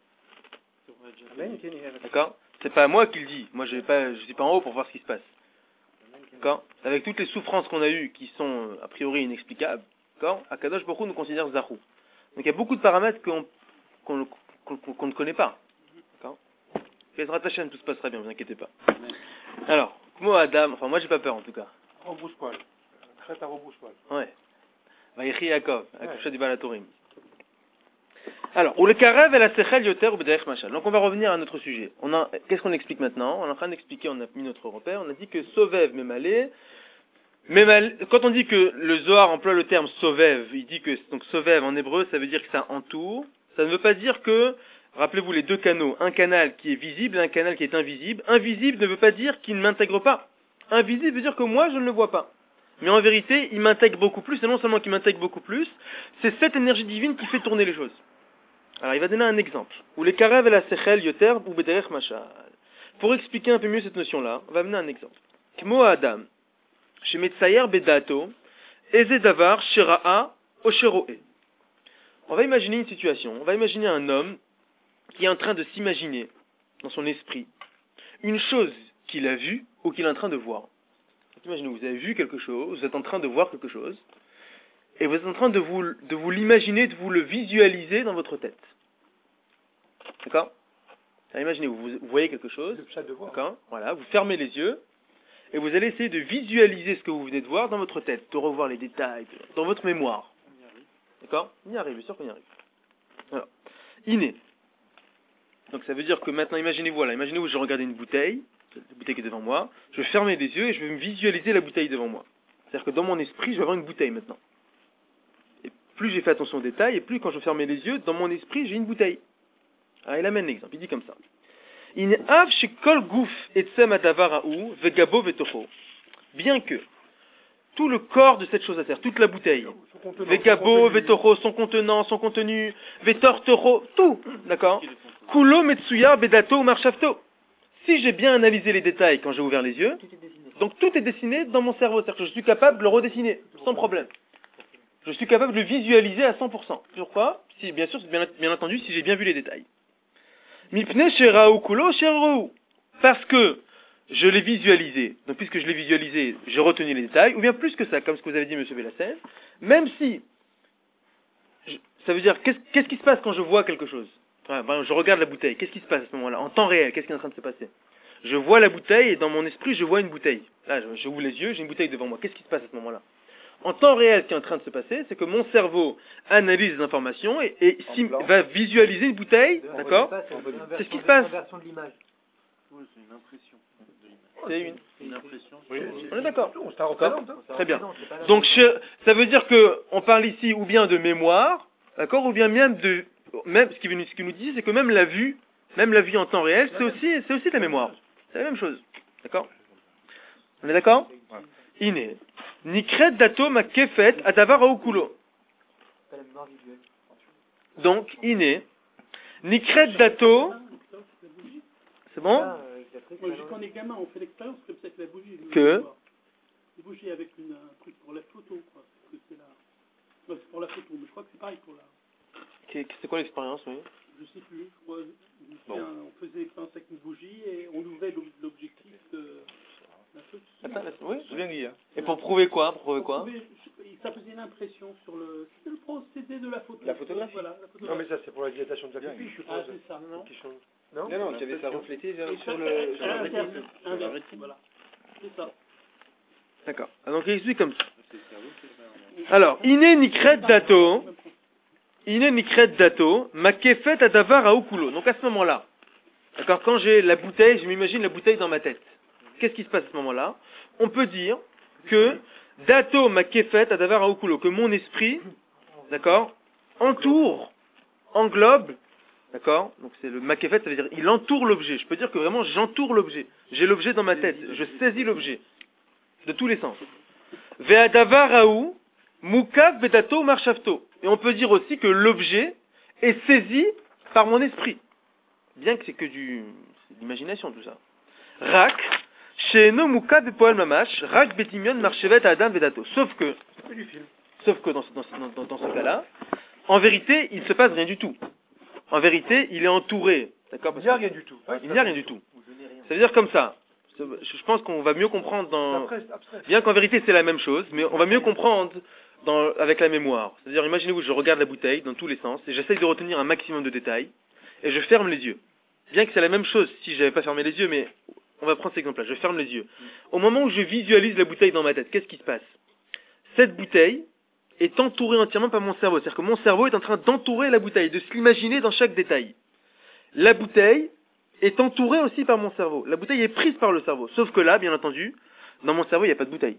D'accord? C'est pas moi qui le dis, moi je suis pas en haut pour voir ce qui se passe. D'accord? Avec toutes les souffrances qu'on a eues, qui sont a priori inexplicables, d'accord? Akadosh Baruch Hu nous considère Zahou. Donc il y a beaucoup de paramètres qu'on ne connaît pas. D'accord? Bezrat Hashem, tout se passera bien, ne vous inquiétez pas. Alors, moi Adam, enfin moi j'ai pas peur en tout cas. Rebrousse-poil. Prête à rebrousse-poil. Ouais. Vayechi Yaakov, accouché du Balatorim. Alors, ou le karev et la sechel yoter ou b'derech machal. Donc on va revenir à notre sujet. Qu'est-ce qu'on explique maintenant? On est en train d'expliquer, on a mis notre repère, on a dit que sovev memalé. Quand on dit que le Zohar emploie le terme sovev, il dit que donc sovev en hébreu, ça veut dire que ça entoure. Ça ne veut pas dire que, rappelez-vous les deux canaux, un canal qui est visible et un canal qui est invisible. Invisible ne veut pas dire qu'il ne m'intègre pas. Invisible veut dire que moi je ne le vois pas. Mais en vérité, il m'intègre beaucoup plus, et non seulement qu'il m'intègre beaucoup plus, c'est cette énergie divine qui fait tourner les choses. Alors il va donner un exemple. Ou les karev et la sechel yoter ou bederech machal. Pour expliquer un peu mieux cette notion-là, on va donner un exemple. Kmo Adam, chez Metsayer bedato, eze davar shera'a o shero'e. On va imaginer une situation, on va imaginer un homme qui est en train de s'imaginer, dans son esprit, une chose qu'il a vue ou qu'il est en train de voir. Imaginez, vous avez vu quelque chose, vous êtes en train de voir quelque chose, et vous êtes en train de vous l'imaginer, de vous le visualiser dans votre tête. D'accord? Alors, imaginez, vous voyez quelque chose. Le pshat de voir. D'accord? Voilà, vous fermez les yeux et vous allez essayer de visualiser ce que vous venez de voir dans votre tête, de revoir les détails, dans votre mémoire. D'accord? On y arrive, bien sûr qu'on y arrive. Alors, inné. Donc ça veut dire que maintenant, imaginez-vous, imaginez-vous, je regarde une bouteille, la bouteille qui est devant moi, je vais fermer les yeux et je vais me visualiser la bouteille devant moi. C'est-à-dire que dans mon esprit, je vais avoir une bouteille maintenant. Et plus j'ai fait attention aux détails, et plus quand je ferme les yeux, dans mon esprit, j'ai une bouteille. Alors il amène l'exemple, il dit comme ça. Bien que tout le corps de cette chose à terre, toute la bouteille, vegabo, vetoro, son contenant, son contenu, vetortoro, tout, d'accord? Kulo metsuya bedato marshafto. Si j'ai bien analysé les détails quand j'ai ouvert les yeux, donc tout est dessiné dans mon cerveau, c'est-à-dire que je suis capable de le redessiner, sans problème. Je suis capable de le visualiser à 100%. Pourquoi? Si, bien sûr, bien entendu, si j'ai bien vu les détails. Mipne sherau kulo sherau. Parce que je l'ai visualisé. Donc, puisque je l'ai visualisé, j'ai retenu les détails. Ou bien plus que ça, comme ce que vous avez dit, M. Bellassène. Même si, ça veut dire, qu'est-ce qui se passe quand je vois quelque chose? Je regarde la bouteille. Qu'est-ce qui se passe à ce moment-là? En temps réel, qu'est-ce qui est en train de se passer? Je vois la bouteille et dans mon esprit, je vois une bouteille. Là, j'ouvre les yeux, j'ai une bouteille devant moi. Qu'est-ce qui se passe à ce moment-là? En temps réel, ce qui est en train de se passer, c'est que mon cerveau analyse les informations et va visualiser une bouteille, d'accord? C'est ce qui se passe. Version de l'image. Oui, c'est une impression de l'image. C'est une impression. Oui. On est d'accord. On se la représente. Très bien. Donc, ça veut dire que on parle ici ou bien de mémoire, d'accord, ou bien même ce qu'il nous dit, c'est que même la vue en temps réel, c'est aussi de la mémoire. C'est la même chose, d'accord? On est d'accord? Iné. Nikret dato ma kefet adavar aokulo. Donc, iné. Nikret dato. C'est bon? Moi, quand on est gamin, on fait l'expérience comme ça que la bougie. Que? La bougie avec un truc pour la photo, quoi. Parce que c'est c'est pour la photo, mais je crois que c'est pareil pour la. C'est quoi l'expérience, oui? Je sais plus. On faisait l'expérience avec une bougie et on ouvrait l'objectif de la photo. Oui, j'ai bien dit. Et pour prouver quoi? Ça faisait une impression sur le. C'était le procédé de la photo. La photographie. Voilà, la photographie. Non, mais ça, c'est pour la dilatation de la pupille, je suppose. Ah, c'est ça, non? Qui change. Non, tu avais ça reflété sur le rétine. Voilà. C'est ça. D'accord. Donc il explique comme ça. Alors, iné nikret dato, ma kefet adavar aokulo. Donc à ce moment-là, d'accord, quand j'ai la bouteille, je m'imagine la bouteille dans ma tête. Qu'est-ce qui se passe à ce moment-là? On peut dire que dato ma kefet adavar aokulo, que mon esprit, d'accord, englobe, d'accord, donc c'est le makefet, ça veut dire il entoure l'objet. Je peux dire que vraiment j'entoure l'objet. J'ai l'objet dans ma tête, je saisis l'objet de tous les sens. Ve'adavar aou mukav bedato marshafto. Et on peut dire aussi que l'objet est saisi par mon esprit. Bien que c'est que c'est l'imagination tout ça. Rak she'eno mukav bepoel mamash rak betimion marchevet adam vedato. Sauf que dans ce cas-là, en vérité, il ne se passe rien du tout. En vérité, il est entouré. D'accord? Il n'y a rien du tout. Il n'y a rien du tout. Ça veut dire comme ça. Je pense qu'on va mieux comprendre bien qu'en vérité c'est la même chose, mais on va mieux comprendre avec la mémoire. C'est-à-dire, imaginez-vous, je regarde la bouteille dans tous les sens et j'essaye de retenir un maximum de détails et je ferme les yeux. Bien que c'est la même chose si j'avais pas fermé les yeux, mais on va prendre cet exemple-là. Je ferme les yeux. Au moment où je visualise la bouteille dans ma tête, qu'est-ce qui se passe? Cette bouteille est entourée entièrement par mon cerveau. C'est-à-dire que mon cerveau est en train d'entourer la bouteille, de se l'imaginer dans chaque détail. La bouteille est entourée aussi par mon cerveau. La bouteille est prise par le cerveau. Sauf que là, bien entendu, dans mon cerveau, il n'y a pas de bouteille.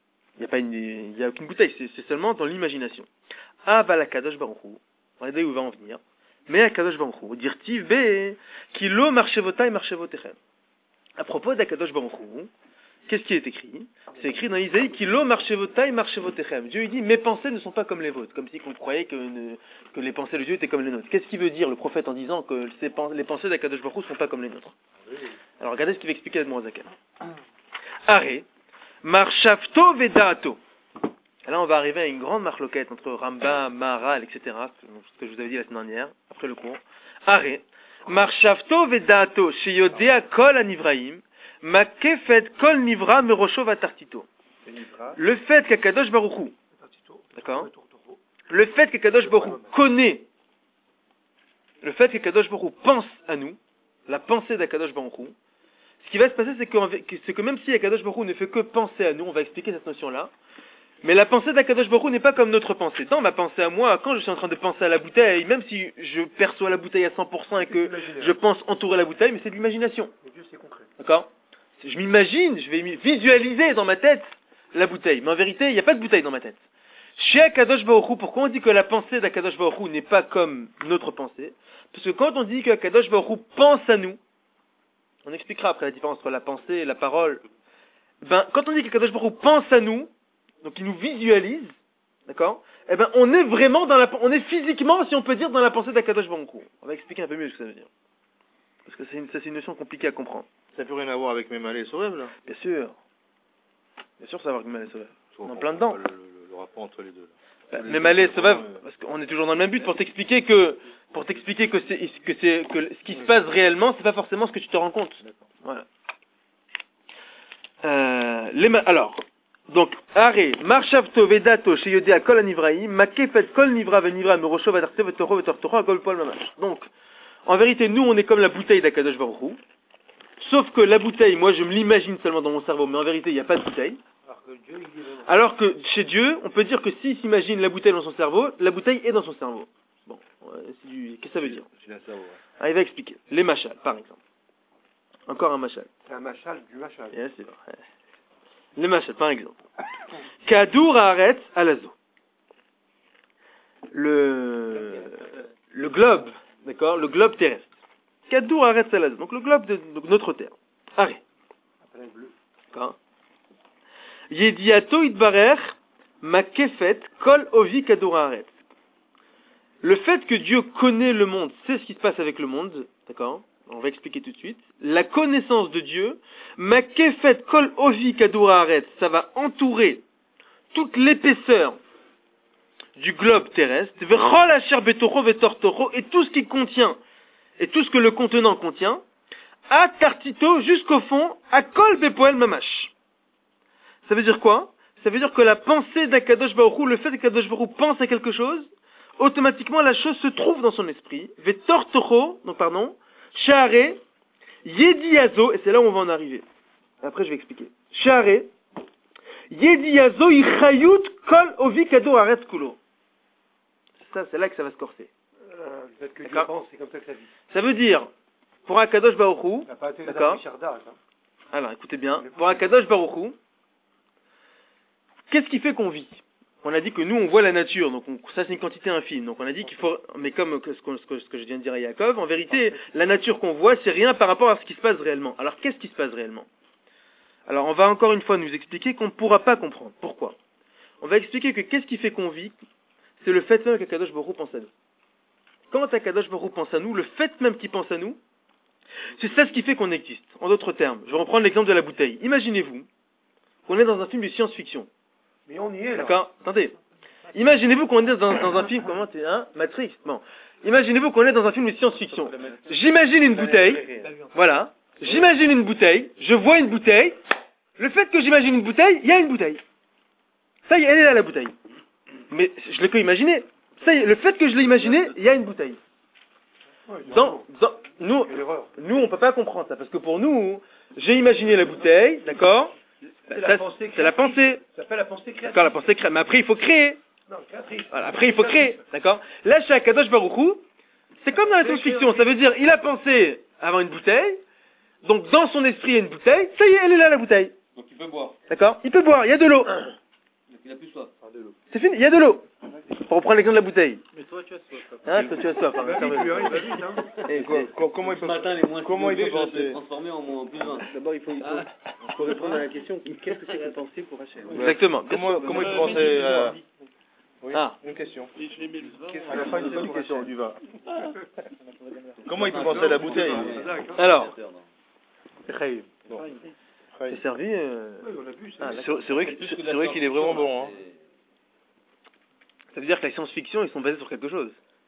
Il n'y a aucune bouteille. C'est seulement dans l'imagination. Ah, bah, la Kadosh Baruch Hu. Regardez où il va en venir. Mais la Kadosh Baruch Hu. Dirtiv be, kilo marchevotai marchevotechem. À propos d'Akadosh Baruch Hu, qu'est-ce qui est écrit? C'est écrit dans Isaïe, kilo marchevotai marchevotechem. Dieu, il dit, mes pensées ne sont pas comme les vôtres. Comme si on croyait que les pensées de Dieu étaient comme les nôtres. Qu'est-ce qu'il veut dire, le prophète, en disant que les pensées d'Akadosh Baruch Hu ne sont pas comme les nôtres? Alors, regardez ce qu'il va expliquer à Admorazaken. Arrêt. Marchavto vedato. Là, on va arriver à une grande marloquette entre Rambam, Maharal, etc. Ce que je vous avais dit la semaine dernière, après le cours. Arrêt. Marchavto vedato, sheyodea kol anivraim, makefet kol nivra merosho vatartito. Le fait qu'Akadosh Baruch Hu, d'accord? Le fait qu'Akadosh Baruch Hu connaît le fait que Kadosh Baruch Hu pense à nous, la pensée d'Akadosh Baruch Hu, ce qui va se passer, c'est que même si Akadosh Baruch Hu ne fait que penser à nous, on va expliquer cette notion-là, mais la pensée d'Akadosh Baruch Hu n'est pas comme notre pensée. Dans ma pensée à moi, quand je suis en train de penser à la bouteille, même si je perçois la bouteille à 100% et que je pense entourer la bouteille, mais c'est de l'imagination. D'accord ? Je m'imagine, je vais visualiser dans ma tête la bouteille, mais en vérité, il n'y a pas de bouteille dans ma tête. Chez Akadosh Baruch Hu, pourquoi on dit que la pensée d'Akadosh Baruch Hu n'est pas comme notre pensée ? Parce que quand on dit qu'Akadosh Baruch Hu pense à nous, on expliquera après la différence entre la pensée et la parole. Quand on dit qu'Akadosh Baruch Hu pense à nous, donc il nous visualise, d'accord ? On est vraiment on est physiquement, si on peut dire, dans la pensée d'Akadosh Baruch Hu. On va expliquer un peu mieux ce que ça veut dire. Parce que c'est une notion compliquée à comprendre. Ça n'a plus rien à voir avec Memale et Sorev, là? Bien sûr. Bien sûr, ça va avec Memale et Sorev. On est en plein dedans. Le rapport entre les deux. Memale et Sorev, parce qu'on est toujours dans le même but, pour t'expliquer que ce qui se passe réellement, c'est pas forcément ce que tu te rends compte. Voilà. Alors, donc, Aré, Marshavto Vedato, chez Yodéa Kol Anivraï, Makefet Kol Nivra Venivra, Merosho Vadarte Vetoro Vetortoro, Akol Pol Mamash. Donc, en vérité, nous, on est comme la bouteille d'Akadosh Baruch Hu, sauf que la bouteille, moi, je me l'imagine seulement dans mon cerveau, mais en vérité, il n'y a pas de bouteille. Alors que chez Dieu, on peut dire que s'il s'imagine la bouteille dans son cerveau, la bouteille est dans son cerveau. Bon, qu'est-ce que ça veut dire? Il va expliquer. Les machals, par exemple. Encore un machal. C'est un machal du machal. Yeah, c'est vrai. Les machals, par exemple. Kadour Haaretz Alazo. Le globe, d'accord? Le globe terrestre. Kadour Haaretz Alazo. Donc le globe de notre terre. Arrêt. D'accord? Yediato Idbarer Makefet Kol Ovi Kadour Haaretz. Le fait que Dieu connaît le monde, c'est ce qui se passe avec le monde, d'accord? On va expliquer tout de suite. La connaissance de Dieu, Makefet Kol Ovi Kadour Haaretz, ça va entourer toute l'épaisseur du globe terrestre, Vechol Asher Betoro Vetortoro, et tout ce qui contient, et tout ce que le contenant contient, à Tartito jusqu'au fond, à Kol Bepoel Mamash. Ça veut dire quoi? Ça veut dire que la pensée d'Akadosh Baruch Hu, le fait qu'Akadosh Baruch Hu pense à quelque chose, automatiquement la chose se trouve dans son esprit. Vetortoro, donc pardon, Sha'are, Yediazo, et c'est là où on va en arriver. Après je vais expliquer. Sha'are, Yediazo Ichayut Kol Ovi Kadour Haaretz Kulo. Ça, c'est là que ça va se corser. Le fait que Dieu pense, c'est comme ça que ça vit. Ça veut dire, pour Akadosh Baruch Hu, Ça n'a pas été d'accord? Alors, écoutez bien, pour Akadosh Baruch Hu, qu'est-ce qui fait qu'on vit? On a dit que nous, on voit la nature, donc ça c'est une quantité infime. Donc on a dit qu'il faut, mais comme ce que je viens de dire à Yaakov, en vérité, la nature qu'on voit, c'est rien par rapport à ce qui se passe réellement. Alors qu'est-ce qui se passe réellement? Alors on va encore une fois nous expliquer qu'on ne pourra pas comprendre. Pourquoi? On va expliquer que qu'est-ce qui fait qu'on vit? C'est le fait même qu'Akadosh Baruch Hu pense à nous. Quand Akadosh Baruch Hu pense à nous, le fait même qu'il pense à nous, c'est ça ce qui fait qu'on existe. En d'autres termes, je vais reprendre l'exemple de la bouteille. Imaginez-vous qu'on est dans un film de science-fiction. Mais on y est, là. D'accord? Attendez. Imaginez-vous qu'on est dans un film, comment c'est, hein? Matrix. Bon. Imaginez-vous qu'on est dans un film de science-fiction. J'imagine une bouteille. Voilà. J'imagine une bouteille. Je vois une bouteille. Le fait que j'imagine une bouteille, il y a une bouteille. Ça y est, elle est là, la bouteille. Mais je l'ai que imaginé. Ça y est, le fait que je l'ai imaginé, il y a une bouteille. Nous, on peut pas comprendre ça. Parce que pour nous, j'ai imaginé la bouteille, d'accord? C'est la pensée. Ça s'appelle la pensée créative. D'accord, la pensée créative. Mais après, il faut créer. Non, créatrice. Voilà, après, il faut créer. D'accord? Là, chez Akadosh Baruch Hu, c'est comme dans la science-fiction. Ça veut dire, il a pensé avant une bouteille. Donc, dans son esprit, il y a une bouteille. Ça y est, elle est là, la bouteille. Donc il peut boire. D'accord? Il peut boire. Il y a de l'eau. Donc il a plus soif. C'est fini. Il y a de l'eau. Pour reprendre l'exemple de la bouteille. Mais toi, tu as soif. Hein, toi, tu as soif. Comment il peut, Ce matin, les moins comment il peut je vais penser? se transformer en plus 20. D'abord, il faut répondre à la question qu'est-ce que c'est que penser pour Hachem? Exactement. Comment il peut penser Oui, Ah. une question. Et je l'ai mis le vin. À la fin, c'est pas une question du vin. Comment il peut penser à la bouteille? Alors, Bon. c'est servi. On a vu, ça. C'est vrai qu'il est vraiment bon. Hein. Ça veut dire que la science-fiction, ils sont basés sur quelque chose.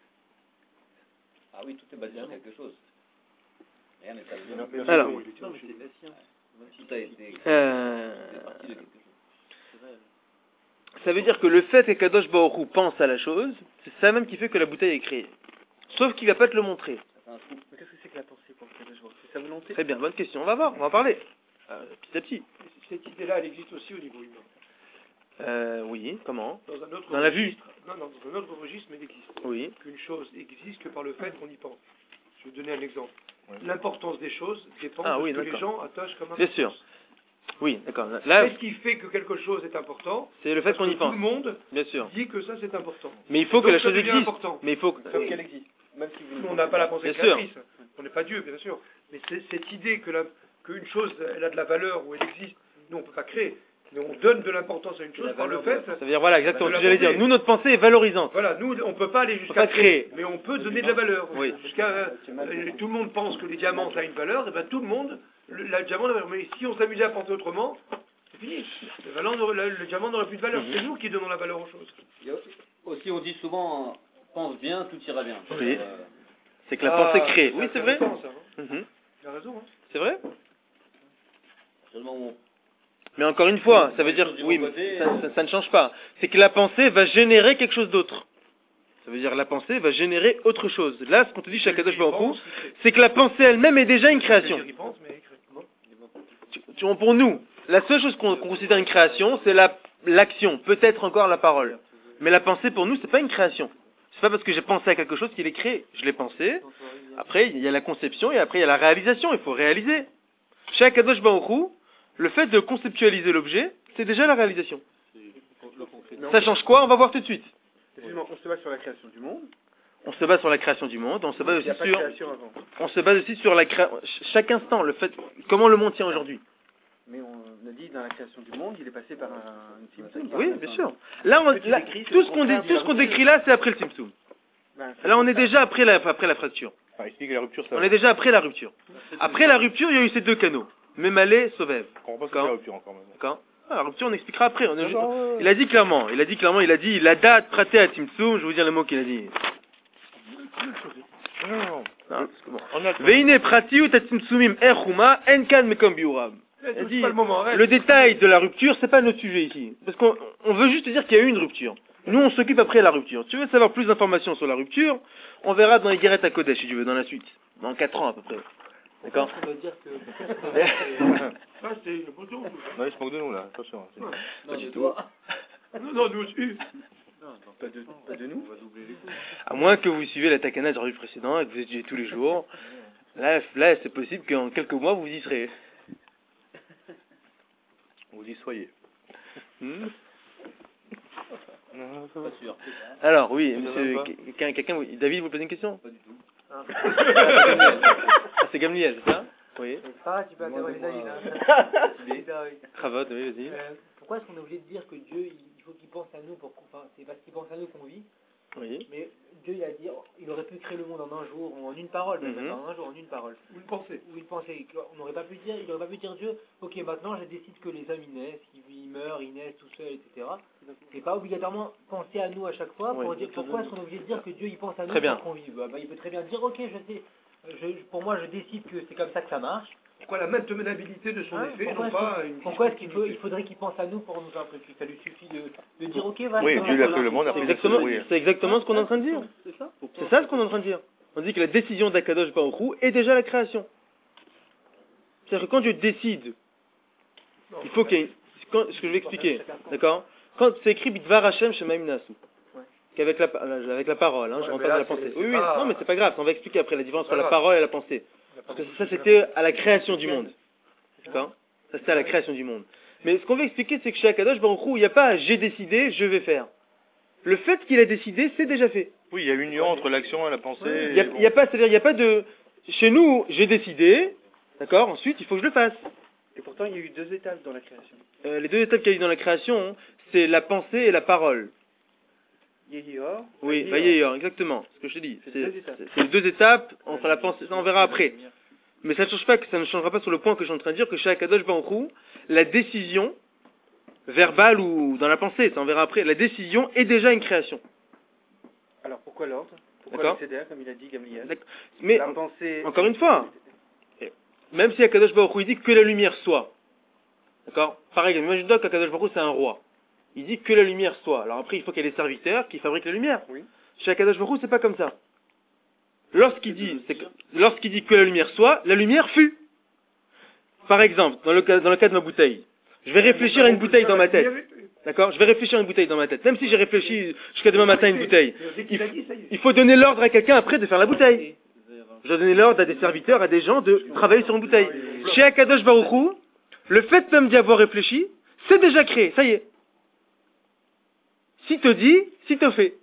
Ah oui, tout est basé sur quelque chose. Rien n'est à Alors, Tout a été parti de quelque chose. ça veut dire que le fait que Kadosh Baruch Hu pense à la chose, c'est ça même qui fait que la bouteille est créée. sauf qu'il va pas te le montrer. Mais qu'est-ce que c'est que la pensée pour Kadosh Baruch Hu? C'est sa volonté? Très bien, bonne question. On va voir, on va en parler. Petit à petit. Cette idée-là, elle existe aussi au niveau humain. Oui, comment? Dans un autre Dans la vue. registre. Non, dans un autre registre, mais il existe. Oui. Qu'une chose existe que par le fait qu'on y pense. Je vais donner un exemple. Ouais. L'importance des choses dépend Ah de oui, ce que les d'accord. gens attachent comme Bien importance. sûr. Oui, d'accord. Là, Qu'est-ce qui fait que quelque chose est important? c'est le fait Parce qu'on que y pense. Tout le monde Bien sûr. dit que ça c'est important. Mais il faut que Donc, la ça chose devient existe. important. Mais il faut que... Sauf qu'elle existe. Même si vous On n'a pas la pensée Bien sûr. créatrice. On n'est pas Dieu, bien sûr. Mais c'est cette idée qu'une chose elle a de la valeur ou elle existe, nous on ne peut pas créer. Mais on donne de l'importance à une chose par le fait. Ça veut dire, voilà, exactement De ce la que j'allais dire. pensée. Nous, notre pensée est valorisante. Voilà, nous on ne peut pas aller On peut jusqu'à pas créer. mais on peut donner de la valeur. Oui. Jusqu'à tout le monde pense que les diamants ça a une valeur, et ben tout le monde, le diamant a une valeur. Mais si on s'amusait à penser autrement, c'est fini. Le diamant n'aurait plus de valeur. C'est nous qui donnons la valeur aux choses. Il y a aussi, on dit souvent, pense bien, tout ira bien. Oui. C'est que la pensée crée. Oui, c'est vrai. intéressant, ça, hein. Mhm. Tu as raison. Hein. C'est vrai. Seulement, on- Mais encore une fois, ça veut dire, Du oui, bon mais côté, ça ne change pas. C'est que la pensée va générer quelque chose d'autre. Ça veut dire la pensée va générer autre chose. Là, ce qu'on te dit chez Akadosh Baruch Hu, c'est que la pensée elle-même est déjà une création. Il pense, mais il crée. Bon. Pour nous, la seule chose qu'on considère une création, c'est l'action, peut-être encore la parole. Mais la pensée pour nous, c'est pas une création. C'est pas parce que j'ai pensé à quelque chose qu'il est créé. Je l'ai pensé. Après, il y a la conception et après il y a la réalisation. Il faut réaliser. Chez Akadosh Baruch Hu, le fait de conceptualiser l'objet, c'est déjà la réalisation. Ça change quoi? On va voir tout de suite. Excuse-moi, on se base sur la création du monde. On se base sur la création du monde, on se base Il n'y a aussi pas de sur, création avant. on se base aussi sur chaque instant, le fait, comment le monde tient aujourd'hui. Mais on a dit dans la création du monde, il est passé par une Simpson. Oui, bien sûr. Là, tout ce qu'on décrit là, c'est après le Simpson. Là, on est déjà après la fracture. Enfin, explique la rupture, ça. On est déjà après la rupture. Après la rupture, il y a eu ces deux canaux. Mémalé, Sovev. On comprend pas ce que c'est la rupture encore même. D'accord. Ah, la rupture, on expliquera après. Il a dit clairement, il a dit la date praté à Tzimtzum, je vais vous dire le mot qu'il a dit. Non. Non, c'est bon. On a Veine pratiut à Tzimtzumim erchuma enkan mekom biurab. Il a dit, pas le moment, arrête. le détail de la rupture, c'est pas notre sujet ici. Parce qu'on veut juste dire qu'il y a eu une rupture. Nous, on s'occupe après la rupture. Si tu veux savoir plus d'informations sur la rupture, on verra dans les Guéret à Kodesh, si tu veux, dans la suite. Dans 4 ans à peu près. D'accord? Ah, c'est une photo. Non, il se moque de nous là, attention. non, du tout. Non, nous aussi. Pas de nous. À moins que vous suivez la takana du revue précédent et que vous étudiez tous les jours. Là c'est possible qu'en quelques mois, vous y serez. Vous y soyez. Pas sûr. Alors, oui, Je monsieur, sais pas. quelqu'un, David, vous posez une question? Pas du tout. Ah, c'est Gamliel, c'est ça? Oui. Ah, tu peux interroger David, hein. Cravate, oui, vas-y. Pourquoi est-ce qu'on est obligé de dire que Dieu, il faut qu'il pense à nous enfin, c'est parce qu'il pense à nous qu'on vit, Oui. mais Dieu, il a dit, il aurait pu créer le monde en un jour, ou en une parole, même Mhm. pas en un jour, en une parole. Ou une pensée. Où il pensait, on n'aurait pas pu dire, il n'aurait pas pu dire Dieu, ok, maintenant je décide que les hommes ils naissent, ils meurent, ils naissent tout seuls, etc. C'est pas obligatoirement penser à nous à chaque fois pour Oui. dire pourquoi est-ce qu'on est obligé de dire que Dieu il pense à nous Très bien. pour qu'on vive. Bah, il peut très bien dire, ok, je sais, pour moi je décide que c'est comme ça que ça marche. Pourquoi la maintenabilité de son Hein, effet, pourquoi non est-ce pas que- une pourquoi est-ce il faudrait qu'il pense à nous pour nous faire un truc? Ça lui suffit de dire ok, va. Oui, ça va, Dieu lui a voilà. fait le monde, C'est après exactement, oui. c'est exactement ce qu'on est en train de dire. C'est ça. C'est ça ce qu'on est en train de dire. On dit que la décision d'Akadosh Baruch Hu est déjà la création. C'est-à-dire que quand Dieu décide, il faut qu'il y ait... Ce que je vais expliquer, d'accord? Quand c'est écrit Bidvar Hashem Shemaim Nasu, qu'avec la parole, hein, je Ouais, rentre mais pas dans là, la pensée. c'est Oui, oui, pas- non, mais c'est pas grave, on va expliquer après la différence C'est entre pas la grave. parole et la pensée. Parce que ça, c'était à la création du monde. D'accord? Ça, c'était à la création du monde. Mais ce qu'on veut expliquer, c'est que chez Akadosh Baruch Hu, il n'y a pas j'ai décidé, je vais faire. Le fait qu'il a décidé, c'est déjà fait. Oui, il y a une union entre l'action et la pensée. Il n'y a pas, c'est-à-dire, il n'y a pas de, chez nous, j'ai décidé, d'accord, ensuite, il faut que je le fasse. Et pourtant, il y a eu 2 étapes dans la création. Les deux étapes qu'il y a eu dans la création, c'est la pensée et la parole. Yehior. Oui, Vayeyor, exactement, ce que je te dis. C'est deux étapes. C'est les deux étapes entre la pensée, ça on verra après. Mais ça ne change pas, que ça ne changera pas sur le point que je suis en train de dire que chez Akadosh Baruch Hu, la décision, verbale ou dans la pensée, ça on verra après, la décision est déjà une création. Alors pourquoi l'ordre? Pourquoi D'accord. le CDR, comme il a dit Gamliel? D'accord. Mais, La pensée. encore une fois, même si Akadosh Baruch Hu il dit que la lumière soit, d'accord? Pareil, imagine toi qu'Akadosh Baruch Hu c'est un roi. Il dit que la lumière soit. Alors après, il faut qu'il y ait des serviteurs qui fabriquent la lumière. Oui. Chez Akadosh Baruch Hu, c'est pas comme ça. lorsqu'il dit que la lumière soit, la lumière fut. Par exemple, dans le cas de ma bouteille, je vais réfléchir à une bouteille dans ma tête. D'accord? Je vais réfléchir à une bouteille dans ma tête. Même si j'ai réfléchi jusqu'à demain matin à une bouteille. Il faut donner l'ordre à quelqu'un après de faire la bouteille. Je dois donner l'ordre à des serviteurs, à des gens de travailler sur une bouteille. Chez Akadosh Baruch Hu, le fait même d'y avoir réfléchi, c'est déjà créé. Ça y est. Si te dit, si te fait.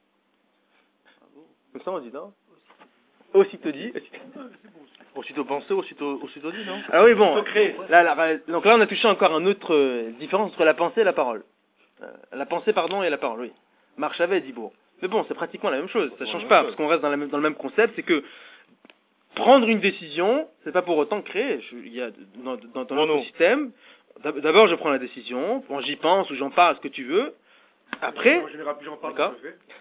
Comme ça on dit, non? Aussitôt dit. Aussitôt pensé, aussitôt dit, non? Ah oui, bon. Donc là, on a touché encore une autre différence entre la pensée et la parole. La pensée, pardon, et la parole, oui. Marche avait dit bon. Mais bon, c'est pratiquement la même chose. Ça change pas, parce qu'on reste dans le même concept. C'est que prendre une décision, c'est pas pour autant créer. Il y a dans notre système, d'abord je prends la décision, quand j'y pense ou j'en parle, ce que tu veux. Après, d'accord,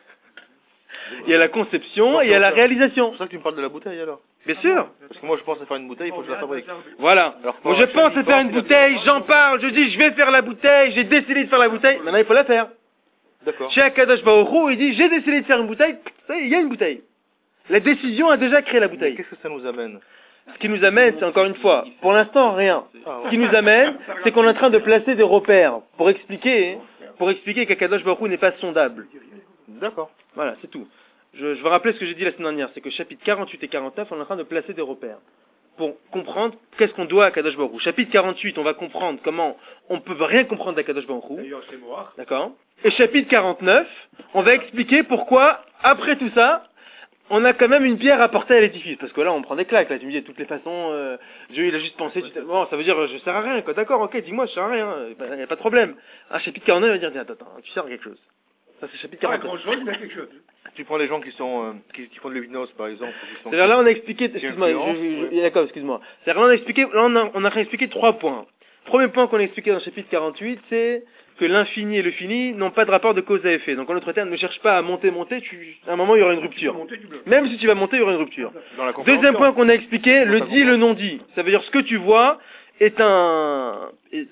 il y a la conception et il y a la réalisation. C'est pour ça que tu me parles de la bouteille alors. Bien sûr. Parce que moi je pense à faire une bouteille, il faut que je la fabrique. Voilà. Moi je pense à faire une bouteille, j'en parle, je dis je vais faire la bouteille, j'ai décidé de faire la bouteille, maintenant il faut la faire. D'accord. Chez Akadosh Baruch Hu, il dit j'ai décidé de faire une bouteille, ça y est, il y a une bouteille. La décision a déjà créé la bouteille. Qu'est-ce que ça nous amène? Ce qui nous amène, c'est encore une fois, pour l'instant rien. Ce qui nous amène, c'est qu'on est en train de placer des repères pour expliquer qu'Akadosh Baruch Hu n'est pas sondable. D'accord. Voilà, c'est tout. Je vais rappeler ce que j'ai dit la semaine dernière, c'est que chapitre 48 et 49, on est en train de placer des repères pour comprendre qu'est-ce qu'on doit à Akadosh Baruch Hu. Chapitre 48, on va comprendre comment on peut rien comprendre d'Akadosh Baruch Hu. D'accord. Et chapitre 49, on va expliquer pourquoi, après tout ça, on a quand même une pierre à porter à l'édifice. Parce que là, on prend des claques. Là, tu me dis de toutes les façons, Dieu, il a juste pensé. Bon, ça veut dire, je sers à rien, quoi. D'accord, ok, dis-moi, je sers à rien. Il n'y a pas de problème. Chapitre 49, il va dire, attends, tu sers à quelque chose. Ça, c'est chapitre 49. il a quelque chose. Tu prends les gens qui sont, qui font de l'hypnose, par exemple. C'est-à-dire là, on a expliqué, excuse-moi, d'accord, excuse-moi. C'est-à-dire là, on a expliqué 3 points. Premier point qu'on a expliqué dans le chapitre 48, c'est que l'infini et le fini n'ont pas de rapport de cause à effet. Donc en d'autres termes, ne cherche pas à monter, à un moment il y aura une rupture. Même si tu vas monter, il y aura une rupture. Deuxième point qu'on a expliqué, le dit, le non dit. Ça veut dire ce que tu vois est un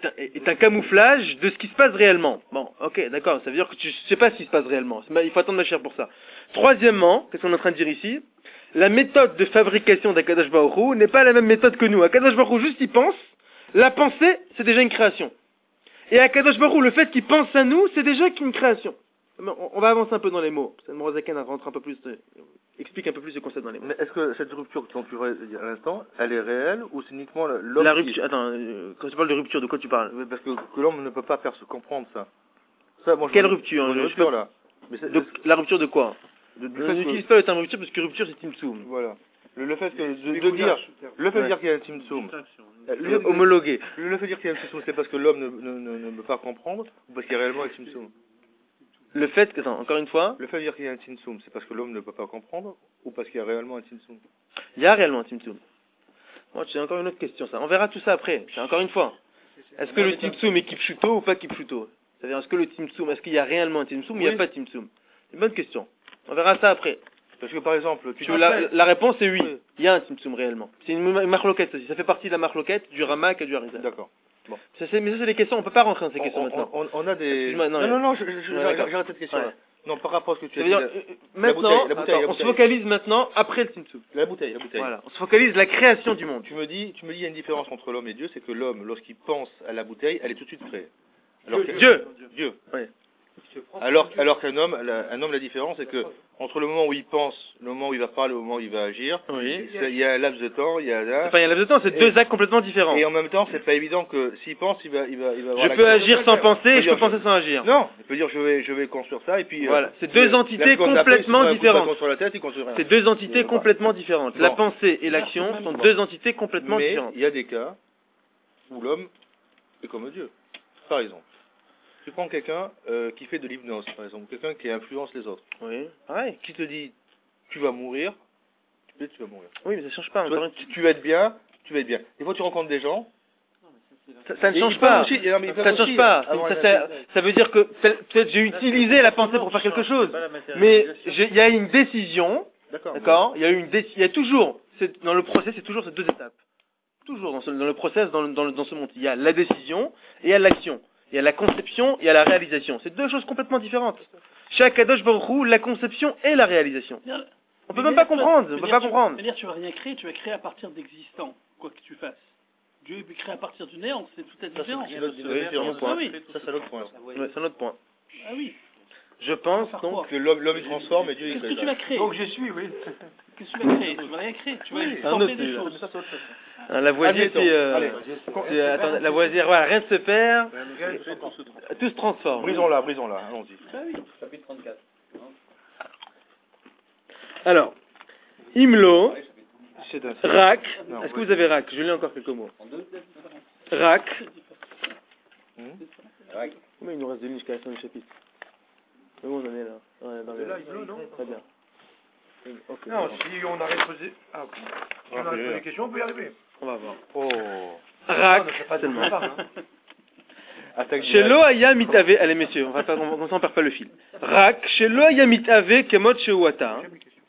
camouflage de ce qui se passe réellement. Bon, ok, d'accord, ça veut dire que tu sais pas ce qui se passe réellement. Il faut attendre la chair pour ça. Troisièmement, qu'est-ce qu'on est en train de dire ici? La méthode de fabrication d'Akadosh Baruch Hu n'est pas la même méthode que nous. Akadosh Baruch Hu, juste il pense. La pensée, c'est déjà une création. Et Akadosh Baruch Hu, le fait qu'il pense à nous, c'est déjà une création. On va avancer un peu dans les mots. Morazaken rentre un peu plus, explique un peu plus le concept dans les mots. Mais est-ce que cette rupture que tu as dit à l'instant, elle est réelle ou c'est uniquement l'homme? La rupture, attends, quand tu parles de rupture, de quoi tu parles? Parce que l'homme ne peut pas faire se comprendre ça. Moi, quelle rupture? Là. Mais la rupture de quoi? N'utilise pas le terme rupture parce que rupture c'est timsoum. Voilà. Le fait que de dire qu'il y a un timsoum, homologué. Le fait de dire qu'il y a un timsoum, c'est parce que l'homme ne peut pas comprendre ou parce qu'il y a réellement un timsoum? Le fait que, attends, encore une fois. Le fait de dire qu'il y a un timsoum, c'est parce que l'homme ne peut pas comprendre ou parce qu'il y a réellement un timsoum? Il y a réellement un timsoum. Bon, c'est encore une autre question ça. On verra tout ça après. C'est encore une fois. Est-ce que le timsoum est kipchuto ou pas kipchuto? C'est-à-dire est-ce que le timsoum, est-ce qu'il y a réellement un timsoum ou il n'y a pas de timsoum? C'est une bonne question. On verra ça après. Parce que par exemple, la réponse est oui. Il y a un timsoum réellement. C'est une marloquette aussi. Ça fait partie de la marloquette du Ramak et du Harizal. D'accord. Bon. Mais ça c'est les questions. On peut pas rentrer dans ces questions maintenant. On a des. Non, j'arrête cette question. Ouais. Non, par rapport à ce que tu as dit. Maintenant, on se focalise maintenant après le timsoum. La bouteille. Voilà. On se focalise la création du monde. Tu me dis, il y a une différence entre l'homme et Dieu, c'est que l'homme, lorsqu'il pense à la bouteille, elle est tout de suite créée. Dieu. Oui. Alors qu'un homme, la différence, c'est que entre le moment où il pense, le moment où il va parler, le moment où il va agir, il y a un laps de temps, il y a un laps de temps, c'est deux actes complètement différents. Et en même temps, c'est pas évident que s'il pense, il va avoir je peux agir sans penser et je peux penser sans agir. Non, il peut dire je vais construire ça et puis voilà, c'est deux entités complètement différentes. C'est deux entités complètement différentes. La pensée et l'action sont deux entités complètement différentes. Il y a des cas où l'homme est comme Dieu. Par exemple, tu prends quelqu'un qui fait de l'hypnose, par exemple, quelqu'un qui influence les autres. Oui, pareil. Qui te dit, tu vas mourir, tu vas mourir. Oui, mais ça change pas. Tu vas être bien, Des fois, tu rencontres des gens. Ça ne change pas. Ça ne change pas. Ça veut dire que peut-être j'ai utilisé la pensée pour faire quelque chose. Mais il y a une décision. D'accord. Il y a toujours, dans le process, c'est toujours ces deux étapes. Toujours dans le process, dans ce monde. Il y a la décision et il y a l'action. Il y a la conception et il y a la réalisation. C'est deux choses complètement différentes. Chez Akadosh Baruch Hu, la conception et la réalisation. On peut même pas comprendre, on peut pas comprendre. C'est-à-dire, tu vas rien créer, tu vas créer à partir d'existants, quoi que tu fasses. Dieu est créé à partir du néant, c'est toute la différence. C'est un autre point. Ah oui. Ça, c'est un autre point. Ouais, c'est un autre point. Ah oui. Je pense donc Que l'homme il transforme et Dieu il Qu'est-ce crée. que tu vas créer? Donc je suis, oui. Qu'est-ce que tu vas créer? Tu vas rien créer. Tu vas un former autre des sujet. choses. Lavoisier, Admettons. c'est attends, Lavoisier, voilà, rien ne se perd, tout se transforme. Brisons-la, allons-y. Ah oui. Chapitre 34. Alors, Imlo, C'est un... Rak, Non, est-ce que vous avez Rak? Je lis encore quelques mots. En deux, Rak, ouais. combien il nous reste de lignes jusqu'à la fin du chapitre? Où on en est là? Ouais, dans le... Là, Imlo, non? Très bien. Ok, Non, si on arrête de poser... Ah, ok. Si on arrête de poser des questions, on peut y arriver. on va voir. Oh. Rak, Non, c'est pas de seulement. ma part, hein. Attaque Chez Loaya mitave, allez messieurs, on va pas, comme ça on perd pas le fil. Rak, chez Loaya mitave, kemot sheuata.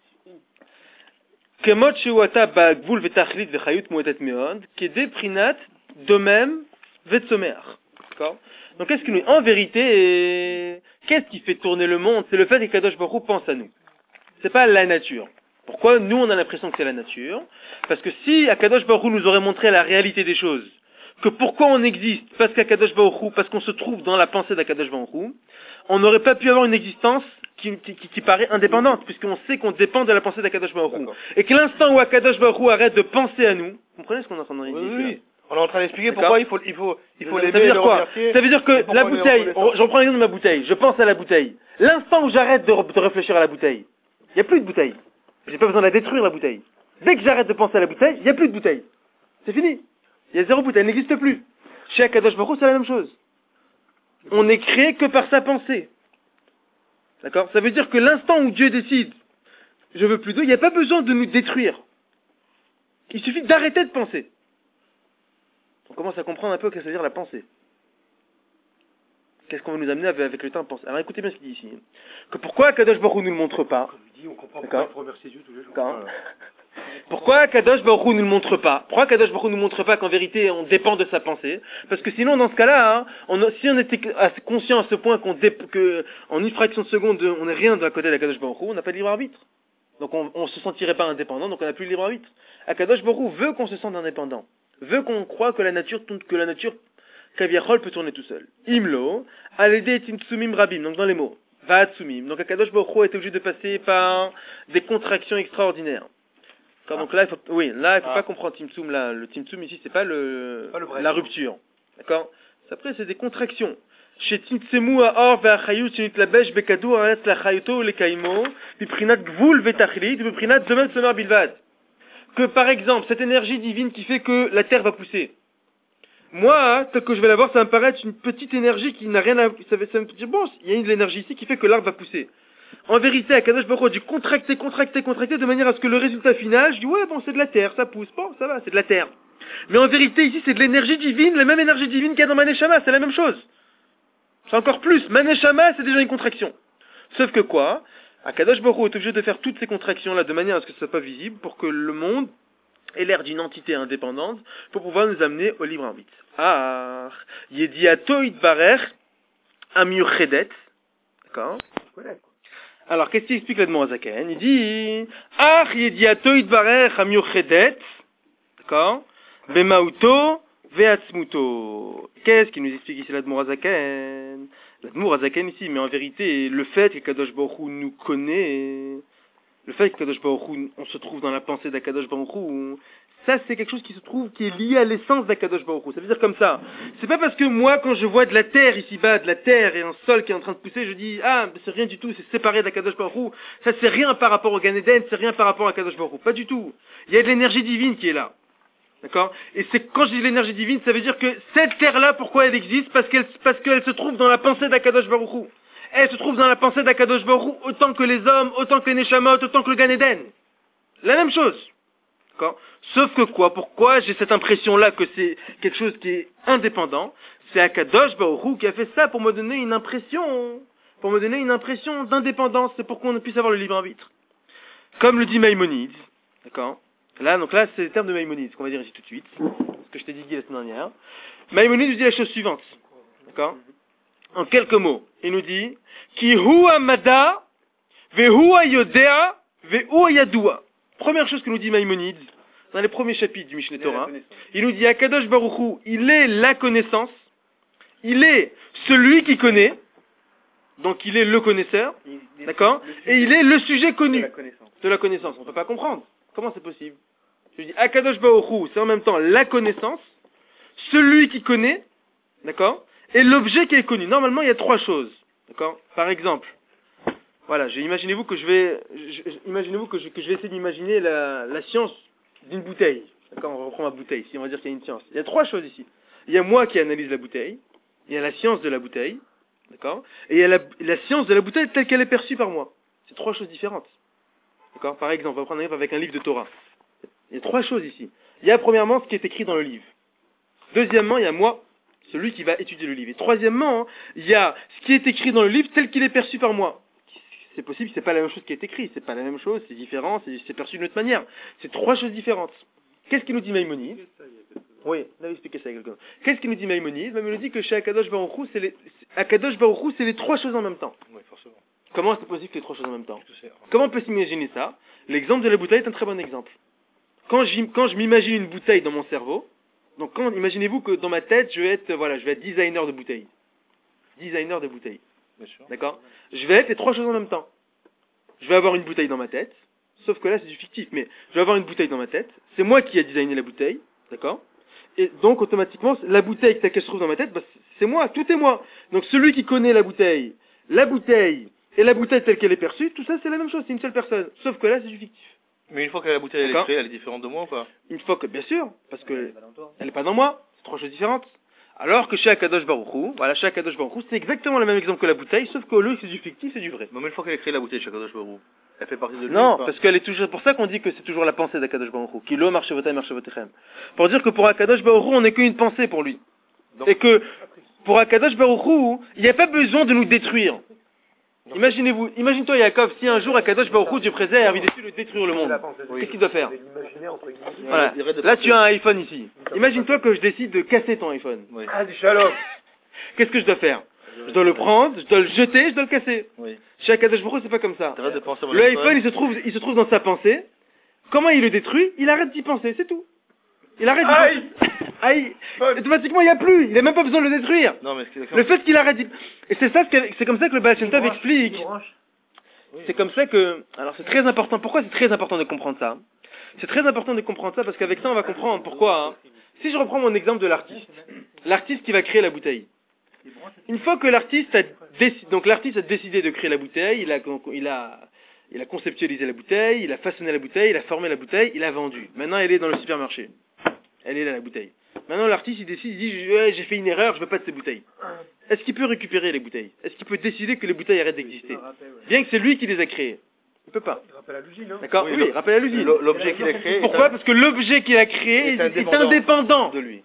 Kemot sheuata ba'gvul vetachlit vechayut muetet meod, kede prinat, de même, vetsomer. D'accord? Donc qu'est-ce que nous, en vérité, qu'est-ce qui fait tourner le monde? C'est le fait que Kadosh Baruch Hu pense à nous. C'est pas la nature. Pourquoi nous on a l'impression que c'est la nature? Parce que si Akadosh Baruch Hu nous aurait montré la réalité des choses, que pourquoi on existe, parce qu'Akadosh Baruch Hu, parce qu'on se trouve dans la pensée d'Akadosh Baruch Hu, on n'aurait pas pu avoir une existence qui paraît indépendante, puisqu'on sait qu'on dépend de la pensée d'Akadosh Baruch Hu. Et que l'instant où Akadosh Baruch Hu arrête de penser à nous, vous comprenez ce qu'on est en train de dire? Oui. On est en train d'expliquer D'accord. pourquoi il faut Ça veut l'aimer et dire le quoi? remercier. Ça veut dire que Et pourquoi la on est bouteille, reconnaissant. j'en prends l'exemple de ma bouteille, je pense à la bouteille. L'instant où j'arrête de réfléchir à la bouteille, il n'y a plus de bouteille. J'ai pas besoin de la détruire, la bouteille. Dès que j'arrête de penser à la bouteille, il n'y a plus de bouteille. C'est fini. Il y a zéro bouteille, elle n'existe plus. Chez Akadosh Baruch Hu, c'est la même chose. On n'est créé que par sa pensée. D'accord? Ça veut dire que l'instant où Dieu décide, je veux plus d'eau, il n'y a pas besoin de nous détruire. Il suffit d'arrêter de penser. On commence à comprendre un peu ce que ça veut dire la pensée. Qu'est-ce qu'on va nous amener avec le temps à penser? Alors écoutez bien ce qu'il dit ici. Que pourquoi Kadosh Baruch Hu ne nous le montre pas? Comme il dit, on comprend D'accord. pourquoi il faut remercier Dieu tous les jours. D'accord. Pourquoi Kadosh Baruch Hu ne le montre pas? Pourquoi Kadosh Baruch Hu ne nous montre pas qu'en vérité on dépend de sa pensée? Parce que sinon dans ce cas-là, si on était assez conscient à ce point que en une fraction de seconde on n'est rien de la côté de Kadosh Baruch Hu, on n'a pas de libre arbitre. Donc on se sentirait pas indépendant, donc on n'a plus de libre arbitre. Kadosh Baruch Hu veut qu'on se sente indépendant, veut qu'on croie que la nature Kaviachol peut tourner tout seul. Imlo, alédé timtsumim rabim, donc dans les mots. Vaatsumim. Donc Akadosh Baruch Hu est obligé de passer par des contractions extraordinaires. Donc là, il faut pas comprendre timtsum là. Le timtsum ici, c'est pas la rupture. D'accord? Après, c'est des contractions. Chez timtsemu aor ve'achayut shenit labesh bekadou aretz lachayoto lekaimo, biprinat gvul vetachlit, biprinat domen somer bilvad. Que par exemple, cette énergie divine qui fait que la terre va pousser. Moi, tel que je vais la voir, ça va me paraître une petite énergie qui n'a rien à... Ça me dire, bon, il y a de l'énergie ici qui fait que l'arbre va pousser. En vérité, Akadosh Baruch Hu a dû contracter de manière à ce que le résultat final, je dis, ouais, bon, c'est de la terre, ça pousse. Bon, ça va, c'est de la terre. Mais en vérité, ici, c'est de l'énergie divine, la même énergie divine qu'il y a dans Maneshama, c'est la même chose. C'est encore plus. Maneshama, c'est déjà une contraction. Sauf que quoi? Akadosh Baruch Hu est obligé de faire toutes ces contractions-là de manière à ce que ce soit pas visible, pour que le monde ait l'air d'une entité indépendante, pour pouvoir nous amener au libre arbitre. Yediato itbarer amiuchedet. D'accord? Alors, qu'est-ce qu'il explique là-dedans à Zaken? Il dit, yediato itbarer amiuchedet. D'accord? Bemauto veatzmuto. Qu'est-ce qu'il nous explique ici l'Admour Azaken? L'Admour Azaken ici, mais en vérité, le fait que Kadosh Baruch Hu nous connaît, le fait que Kadosh Baruch Hu, on se trouve dans la pensée d'Akadosh Baruch Hu, ça c'est quelque chose qui est lié à l'essence d'Akadosh Baruch Hu. Ça veut dire comme ça. C'est pas parce que moi, quand je vois de la terre ici-bas, de la terre et un sol qui est en train de pousser, je dis, c'est rien du tout, c'est séparé d'Akadosh Baruch Hu. Ça c'est rien par rapport au Gan Eden, c'est rien par rapport à Kadosh Baruch Hu. Pas du tout. Il y a de l'énergie divine qui est là. D'accord? Et c'est, quand je dis l'énergie divine, ça veut dire que cette terre-là, pourquoi elle existe? Parce qu'elle se trouve dans la pensée d'Akadosh Baruch Hu. Elle se trouve dans la pensée d'Akadosh Baruch Hu autant que les hommes, autant que les Neshamot, autant que le Gan Eden. La même chose. D'accord? Sauf que quoi? Pourquoi j'ai cette impression-là que c'est quelque chose qui est indépendant? C'est Akadosh Baruch Hu qui a fait ça pour me donner une impression d'indépendance. C'est pour qu'on puisse avoir le libre arbitre. Comme le dit Maïmonide. D'accord? Donc là, c'est le terme de Maïmonide, ce qu'on va dire ici tout de suite. Ce que je t'ai dit la semaine dernière. Maïmonide nous dit la chose suivante. D'accord? En quelques mots. Il nous dit, Ki hu amada, ve hu ayodea, Ve'u yadua. Première chose que nous dit Maïmonide, dans les premiers chapitres du Mishneh Torah, il nous dit Akadosh Baruch Hu, il est la connaissance, il est celui qui connaît, donc il est le connaisseur, d'accord, et il est le sujet connu de la connaissance. On ne peut pas comprendre. Comment c'est possible? Je dis Akadosh Baruch Hu, c'est en même temps la connaissance, celui qui connaît, d'accord, et l'objet qui est connu. Normalement, il y a trois choses, d'accord. Par exemple, voilà, imaginez-vous que je vais essayer d'imaginer la science d'une bouteille. D'accord, on reprend ma bouteille. Si on va dire qu'il y a une science, il y a trois choses ici. Il y a moi qui analyse la bouteille, il y a la science de la bouteille, d'accord, et il y a la science de la bouteille telle qu'elle est perçue par moi. C'est trois choses différentes. D'accord. Par exemple, on va prendre un exemple avec un livre de Torah. Il y a trois choses ici. Il y a premièrement ce qui est écrit dans le livre. Deuxièmement, il y a moi, celui qui va étudier le livre. Et troisièmement, il y a ce qui est écrit dans le livre tel qu'il est perçu par moi. C'est possible, c'est pas la même chose qui est écrit, c'est pas la même chose, c'est différent, c'est perçu d'une autre manière. C'est trois choses différentes. Qu'est-ce qu'il nous dit Maïmonide? Oui, on avait expliqué ça à quelqu'un. Qu'est-ce qu'il nous dit Maïmonide? Maïmonide dit que chez Akadosh Baruch Hu, c'est les trois choses en même temps. Oui, forcément. Comment c'est possible que les trois choses en même temps? Comment on peut s'imaginer ça? L'exemple de la bouteille est un très bon exemple. Quand je m'imagine une bouteille dans mon cerveau, donc imaginez-vous que dans ma tête, je vais être designer de bouteilles. Designer de bouteilles. D'accord? Je vais être les trois choses en même temps. Je vais avoir une bouteille dans ma tête, sauf que là c'est du fictif, mais je vais avoir une bouteille dans ma tête, c'est moi qui ai designé la bouteille, d'accord? Et donc automatiquement, la bouteille telle qu'elle se trouve dans ma tête, c'est moi, tout est moi. Donc celui qui connaît la bouteille et la bouteille telle qu'elle est perçue, tout ça c'est la même chose, c'est une seule personne, sauf que là c'est du fictif. Mais une fois que la bouteille elle est créée, elle est différente de moi ou pas? Une fois que, bien sûr, parce que elle n'est pas dans moi, c'est trois choses différentes. Alors que chez Akadosh Baruch Hu, chez Akadosh Baruch Hu, c'est exactement le même exemple que la bouteille, sauf qu'au lieu que c'est du fictif, c'est du vrai. Mais une fois qu'elle est créée la bouteille chez Akadosh Baruch Hu, elle fait partie de lui. Non, parce qu'elle est toujours, pour ça qu'on dit que c'est toujours la pensée d'Akadosh Baruch Hu. Kilo marchevotay marchevotechem. Pour dire que pour Akadosh Baruch Hu, on n'est qu'une pensée pour lui. Donc, et que, pour Akadosh Baruch Hu, il n'y a pas besoin de nous détruire. Imagine-toi Yaakov, si un jour Akadosh Baruch Hu, Dieu préserve, avait décidé de détruire le monde. Qu'est-ce qu'il doit faire? Voilà. Là tu as un iPhone ici. Imagine-toi que je décide de casser ton iPhone. Oui. Ah, du shalom. Qu'est-ce que je dois faire? Je dois le prendre, je dois le jeter, je dois le casser. Oui. Chez Akadosh Baruch Hu, c'est pas comme ça. De penser Le iPhone, il se trouve dans sa pensée. Comment il le détruit? Il arrête d'y penser, c'est tout. Il arrête d'y penser. Aïe. Automatiquement, il n'y a plus. Il n'a même pas besoin de le détruire. Non, mais le fait qu'il arrête d'y... Et c'est comme ça que le Baal Shem Tov explique. C'est comme ça que... Alors c'est très important. Pourquoi c'est très important de comprendre ça? C'est très important de comprendre ça parce qu'avec ça, on va comprendre pourquoi. Hein. Si je reprends mon exemple de l'artiste qui va créer la bouteille. Une fois que l'artiste a décidé de créer la bouteille, il a conceptualisé la bouteille, il a façonné la bouteille, il a formé la bouteille, il a vendu. Maintenant, elle est dans le supermarché. Elle est là, la bouteille. Maintenant, l'artiste, il décide, il dit, j'ai fait une erreur, je veux pas de ces bouteilles. Est-ce qu'il peut récupérer les bouteilles? Est-ce qu'il peut décider que les bouteilles arrêtent d'exister? Bien que c'est lui qui les a créées. Il peut pas. Il rappelle à l'usine, hein. D'accord? Oui, il rappelle à l'usine. L'objet qu'il a créé. Pourquoi? Parce que l'objet qu'il a créé est indépendant de lui.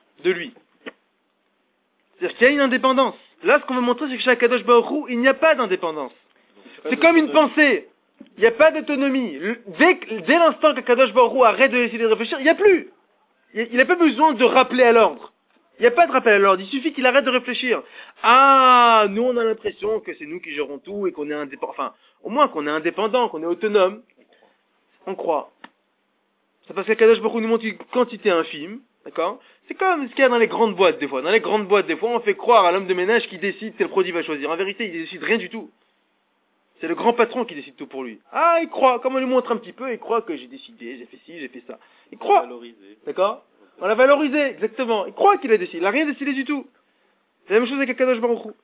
C'est-à-dire qu'il y a une indépendance. Là, ce qu'on veut montrer, c'est que chez Akadosh Baruch Hu, il n'y a pas d'indépendance. C'est comme une pensée. Il n'y a pas d'autonomie. Dès l'instant qu'Akadosh Baruch Hu arrête de décider de réfléchir, il n'y a plus. Il n'a pas besoin de rappeler à l'ordre. Il n'y a pas de rappel à l'ordre. Il suffit qu'il arrête de réfléchir. Ah, nous on a l'impression que c'est nous qui gérons tout et qu'on est indépendant. Enfin, au moins qu'on est indépendant, qu'on est autonome. On croit. C'est parce qu'Akadosh Baruch Hu nous montre une quantité infime. D'accord? C'est comme ce qu'il y a dans les grandes boîtes des fois. Dans les grandes boîtes des fois, on fait croire à l'homme de ménage qui décide quel produit il va choisir. En vérité, il décide rien du tout. C'est le grand patron qui décide tout pour lui. Ah, il croit. Comme on lui montre un petit peu, il croit que j'ai décidé, j'ai fait ci, j'ai fait ça. Il croit. D'accord? On l'a valorisé, exactement. Il croit qu'il a décidé. Il n'a rien décidé du tout. C'est la même chose avec Akadosh Baruch Hu.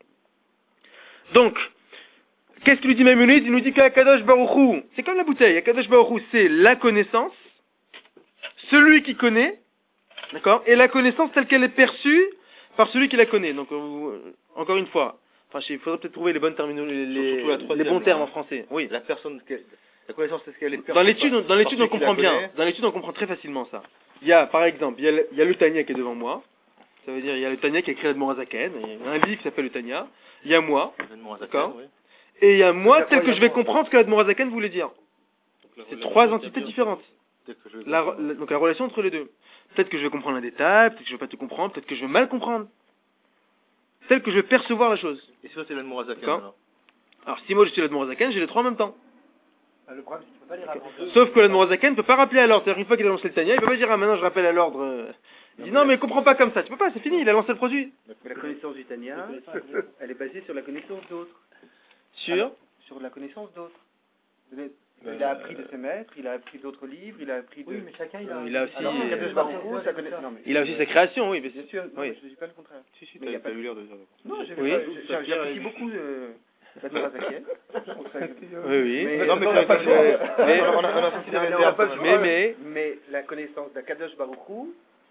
Donc, qu'est-ce qu'il nous dit Maïmonide? Il nous dit qu'Akadosh Baruch Hu, c'est comme la bouteille. Akadosh Baruch Hu, c'est la connaissance, celui qui connaît, d'accord? Et la connaissance telle qu'elle est perçue par celui qui la connaît. Donc, encore une fois, il faudrait peut-être trouver les bonnes terminologies, les bons termes en français. Oui. La connaissance, c'est ce qu'elle est perçue. Dans l'étude, on comprend bien. Dans l'étude, on comprend très facilement ça. Il y a, par exemple, il y a le Tanya qui est devant moi. Ça veut dire, il y a le Tanya qui a écrit l'Admorazaken. Il y a un livre qui s'appelle le Tanya. Il y a moi. D'accord? Oui. Et il y a moi tel que je vais comprendre ce que l'Admorazaken voulait dire. C'est trois entités différentes. Donc la relation entre les deux. Peut-être que je vais comprendre un détail, peut-être que je vais pas tout comprendre, peut-être que je vais mal comprendre. Tel que je vais percevoir la chose. Et si moi c'est l'Admorazaken alors si moi je suis l'Admorazaken, j'ai les trois en même temps. Le problème, c'est que tu peux pas les raconter. Sauf que l'Admorazaken ne peut pas rappeler à l'ordre. C'est-à-dire qu'une fois qu'il a lancé le Tania, il peut pas dire ah maintenant je rappelle à l'ordre. Il dit non mais comprends pas comme ça. Tu peux pas, c'est fini, il a lancé le produit. La connaissance du Tania, elle est basée sur la connaissance d'autres. Sur La connaissance d'autres. Il a appris de ses maîtres, il a appris d'autres livres, il a appris de... Oui, mais chacun, il a aussi- Alors, Kadosh Baruch Hu, ça connaît... Non, mais... Il a aussi sa création, oui. Bien sûr, non, Oui. mais je ne dis pas le contraire. Si, Mais il y a t'as pas eu l'air de... Non, Oui. j'apprécie beaucoup la Torah Zakiel. Oui. Mais, Non, mais on quand n'a pas le choix. mais- on a senti qu'il y avait Non, un on n'a pas le verbe. choix. Mais- Mais la connaissance d'Akadosh Baruch Hu,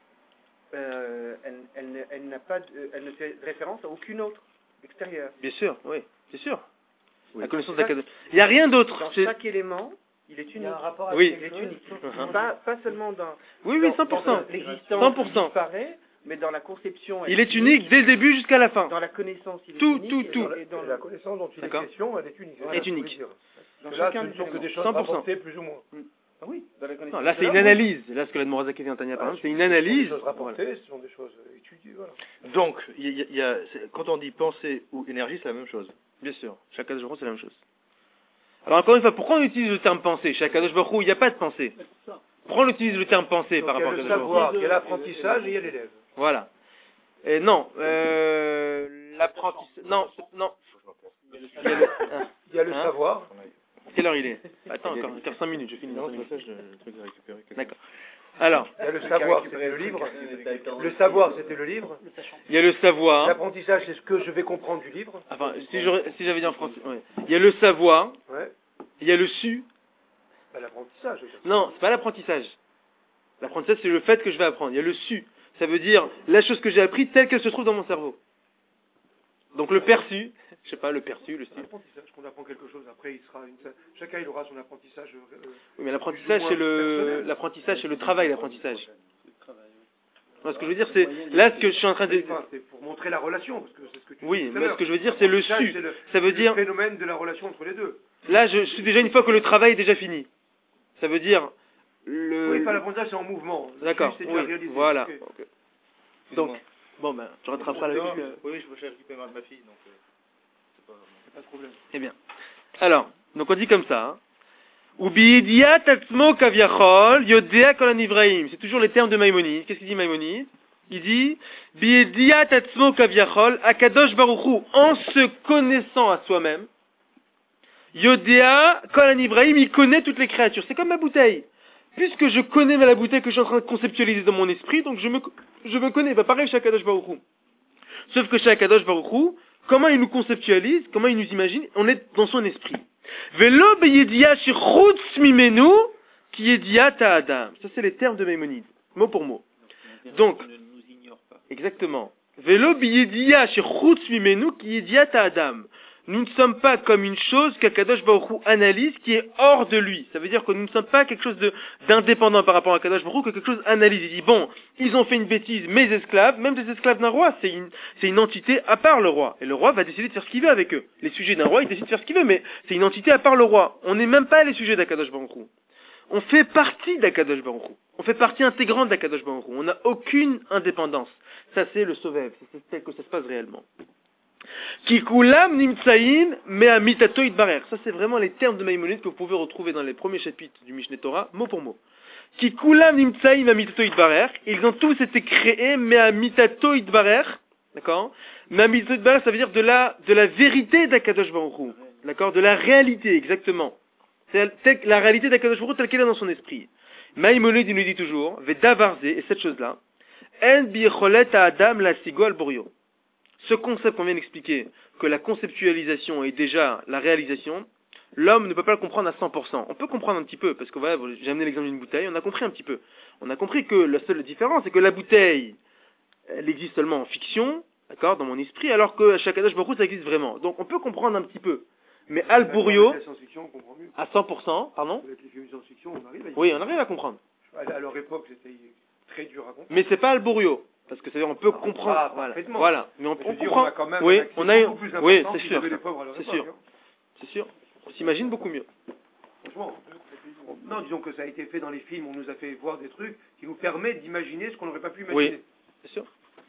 elle n'a pas, elle ne fait référence à aucune autre extérieure. Bien sûr, oui, c'est sûr. Oui. La connaissance Chaque- d'Akadosh. Il n'y a rien d'autre. Dans C'est- chaque élément, il est Il y unique. a un rapport avec Oui. Il quelque est chose. unique. Pas seulement dans... Oui, oui, dans 100%. l'existence 100%. disparaît, mais dans la conception... Il est unique dès le début jusqu'à la fin. Dans la connaissance, il est Tout, unique. tout. Et dans La connaissance dont il est D'accord. question, elle est unique. Voilà. Est unique. Dans Là, chacun ce ne des sont que éléments. des choses 100%. rapportées plus ou moins. Ah oui, dans la connaissance. Non, là c'est une oui. analyse. Là ce que l'Admorazaken vient Tania par exemple, c'est une analyse. Ce sont des choses rapportées, ce sont des choses étudiées, voilà. Donc, quand on dit pensée ou énergie, c'est la même chose. Bien sûr, chaque Kadosh Baruch Hu, c'est la même chose. Alors encore une fois, pourquoi on utilise le terme pensée? Chez Kadosh Baruch Hu, il n'y a pas de pensée. Pourquoi on utilise le terme pensée Donc, par il y a rapport à le Kadosh Baruch Hu? savoir, il y a l'apprentissage et il y a l'élève. Voilà. Et non, l'apprentissage... Non, non. Il y a le- hein. Il y a le Hein savoir. Quelle heure il est? Attends, encore 5 minutes, je finis. dans Non, 5 c'est minutes. pas ça, le truc à récupérer. D'accord. Alors, Il y a le savoir, c'était le livre. Le savoir, c'était le livre. il y a le savoir. L'apprentissage, c'est ce que je vais comprendre du livre. Enfin, si j'avais dit en français, ouais. Il y a le savoir, Ouais. il y a le su. Bah, l'apprentissage. Non, c'est pas l'apprentissage. L'apprentissage, c'est le fait que je vais apprendre. Il y a le su. Ça veut dire la chose que j'ai appris telle qu'elle se trouve dans mon cerveau. Donc le perçu, je sais pas, le perçu, le su. L'apprentissage, qu'on apprend quelque chose. Après, chacun il aura son apprentissage. Oui, mais l'apprentissage, plus ou moins c'est personnel. l'apprentissage, c'est le travail, l'apprentissage. Moi, ce que je veux dire, c'est, là, ce que je suis en train de... Enfin, c'est pour montrer la relation, parce que c'est ce que tu Oui, dis tout à mais l'heure. ce que je veux dire, c'est le L'apprentissage, su. c'est Ça veut le dire, phénomène de la relation entre les deux. là, je suis déjà une fois que le travail est déjà fini. Ça veut dire, Oui, pas l'apprentissage, c'est en mouvement. Le D'accord, su, c'est déjà oui, réalisé. voilà. Ok. Ok. Donc, bon, ben, tu rattraperas la Non, vue. oui, je vais récupérer ma fille, donc c'est pas... Pas de problème. Eh bien. Alors, donc on dit comme ça. Hein. Ou biyidiat atzmo kaviachol yodea kol hanivraim. C'est toujours les termes de Maïmonide. Qu'est-ce qu'il dit Maïmonide? Il dit biyidiat atzmo kaviachol akadosh baruch hu, en se connaissant à soi-même. Yodea kol hanivraim, il connaît toutes les créatures. C'est comme ma bouteille. Puisque je connais la bouteille que je suis en train de conceptualiser dans mon esprit, donc je me connais. Bah, pareil chez Akadosh Baruch Hu. Sauf que chez Akadosh Baruch Hu, comment il nous conceptualise, comment il nous imagine, on est dans son esprit. Velo beyediya shechutz mimenu ki yediat ha'adam. Ça c'est les termes de Maïmonide, mot pour mot. Donc, exactement. Velo beyediya shechutz mimenu ki yediat ha'adam. Nous ne sommes pas comme une chose qu'Akadosh Baruch Hu analyse qui est hors de lui. Ça veut dire que nous ne sommes pas quelque chose d'indépendant par rapport à Akadosh Baruch Hu, que quelque chose analyse. Il dit, bon, ils ont fait une bêtise, mes esclaves, même des esclaves d'un roi, c'est une entité à part le roi. Et le roi va décider de faire ce qu'il veut avec eux. Les sujets d'un roi, il décide de faire ce qu'il veut, mais c'est une entité à part le roi. On n'est même pas les sujets d'Akadosh Baruch Hu. On fait partie d'Akadosh Baruch Hu. On fait partie intégrante d'Akadosh Baruch Hu. On n'a aucune indépendance. Ça c'est le Sovev, c'est tel que ça se passe réellement. Kikulam nimtsaim me'amitato itbarer. Ça c'est vraiment les termes de Maïmonide que vous pouvez retrouver dans les premiers chapitres du Mishneh Torah, mot pour mot. Kikulam nimtsaim me'amitato itbarer. Ils ont tous été créés me'amitato itbarer. D'accord? Me'amitato itbarer, ça veut dire de la vérité d'Akadosh Baruch Hu. D'accord? De la réalité, exactement. C'est la réalité d'Akadosh Baruch Hu telle qu'elle est dans son esprit. Maïmonide il nous dit toujours, ve'davarze, et cette chose-là, en bi'cholet ha'adam la sigo al borio. Ce concept qu'on vient d'expliquer, que la conceptualisation est déjà la réalisation, l'homme ne peut pas le comprendre à 100%. On peut comprendre un petit peu, parce que voilà, j'ai amené l'exemple d'une bouteille, on a compris un petit peu. On a compris que la seule différence, c'est que la bouteille, elle existe seulement en fiction, d'accord, dans mon esprit, alors que chez Akadosh Baruch Hu, ça existe vraiment. Donc on peut comprendre un petit peu. Mais Al Bourrio, Avec la science-fiction, on comprend mieux. à 100%, pardon? Avec les films de science-fiction, on arrive à y... Oui, on arrive à comprendre. À leur époque, c'était très dur à comprendre. Mais c'est pas Al Bourrio. Parce que c'est-à-dire on peut comprendre, Ah, voilà. parfaitement. Voilà. Mais on Je veux dire, comprend. on a quand même Oui, un accès on a eu, beaucoup plus oui, important c'est qu'ils sûr, avaient les pauvres à leur c'est époque, sûr, hein. c'est sûr. On s'imagine beaucoup mieux. Franchement, non, disons que ça a été fait dans les films, on nous a fait voir des trucs qui nous permettent d'imaginer ce qu'on n'aurait pas pu imaginer. Oui, c'est sûr.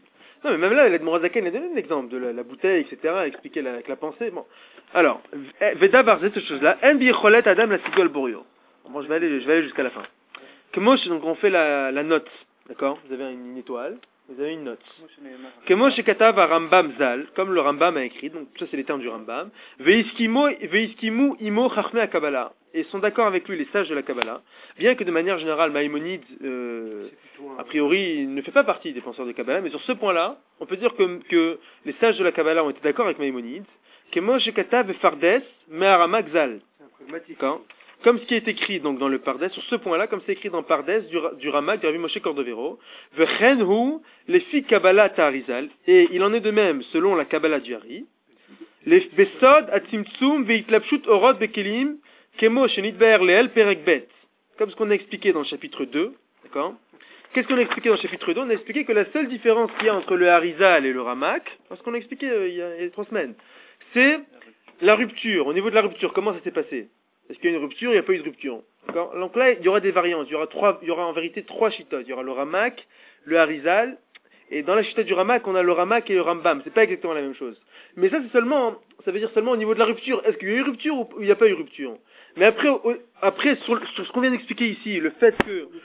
Non, mais même là, l'Admorazaken a donné un exemple de la bouteille, etc., expliquer avec la pensée. Bon. Alors, Veda Barzé, cette chose-là, En bicholet Adam la Sigol Borio. Bon, je vais aller jusqu'à la fin. Kemosh, donc on fait la note, d'accord? Vous avez une étoile, vous avez une note. Kemosh Katav à Rambam Zal, comme le Rambam a écrit, donc ça c'est les termes du Rambam. Veiskimu imo chachme a Kabbalah. Et sont d'accord avec lui les sages de la Kabbalah, bien que de manière générale, Maïmonide, a priori, ne fait pas partie des penseurs de Kabbalah, mais sur ce point-là, on peut dire que les sages de la Kabbalah ont été d'accord avec Maïmonide. Kemosh Katav Fardes Me'aramak Zal. Comme ce qui est écrit donc dans le Pardes, sur ce point-là, comme c'est écrit dans Pardes du Ramak, du Rabbi Moshe Cordovero, Vechenhu, les filles Kabbalah Taharizal, et il en est de même selon la Kabbalah du Hari, les Besod, Atzimtzum, Veitlapshut, Orod, Bekelim, Kemo, Shenitber, Leel, Perekbet, comme ce qu'on a expliqué dans le chapitre 2, d'accord? Qu'est-ce qu'on a expliqué dans le chapitre 2? On a expliqué que la seule différence qu'il y a entre le Harizal et le Ramak, parce qu'on a expliqué il y a 3 semaines, c'est la rupture. Au niveau de la rupture, comment ça s'est passé? Est-ce qu'il y a une rupture? Il n'y a pas eu de rupture. D'accord? Donc là, il y aura des variantes. Il y aura en vérité 3 chitotes. Il y aura le Ramak, le Harizal, et dans la chitote du Ramak, on a le Ramak et le Rambam. C'est pas exactement la même chose. Mais ça, ça veut dire seulement au niveau de la rupture. Est-ce qu'il y a eu rupture ou il n'y a pas eu rupture? Mais après, sur ce qu'on vient d'expliquer ici, le fait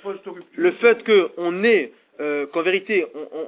que on est, qu'en vérité,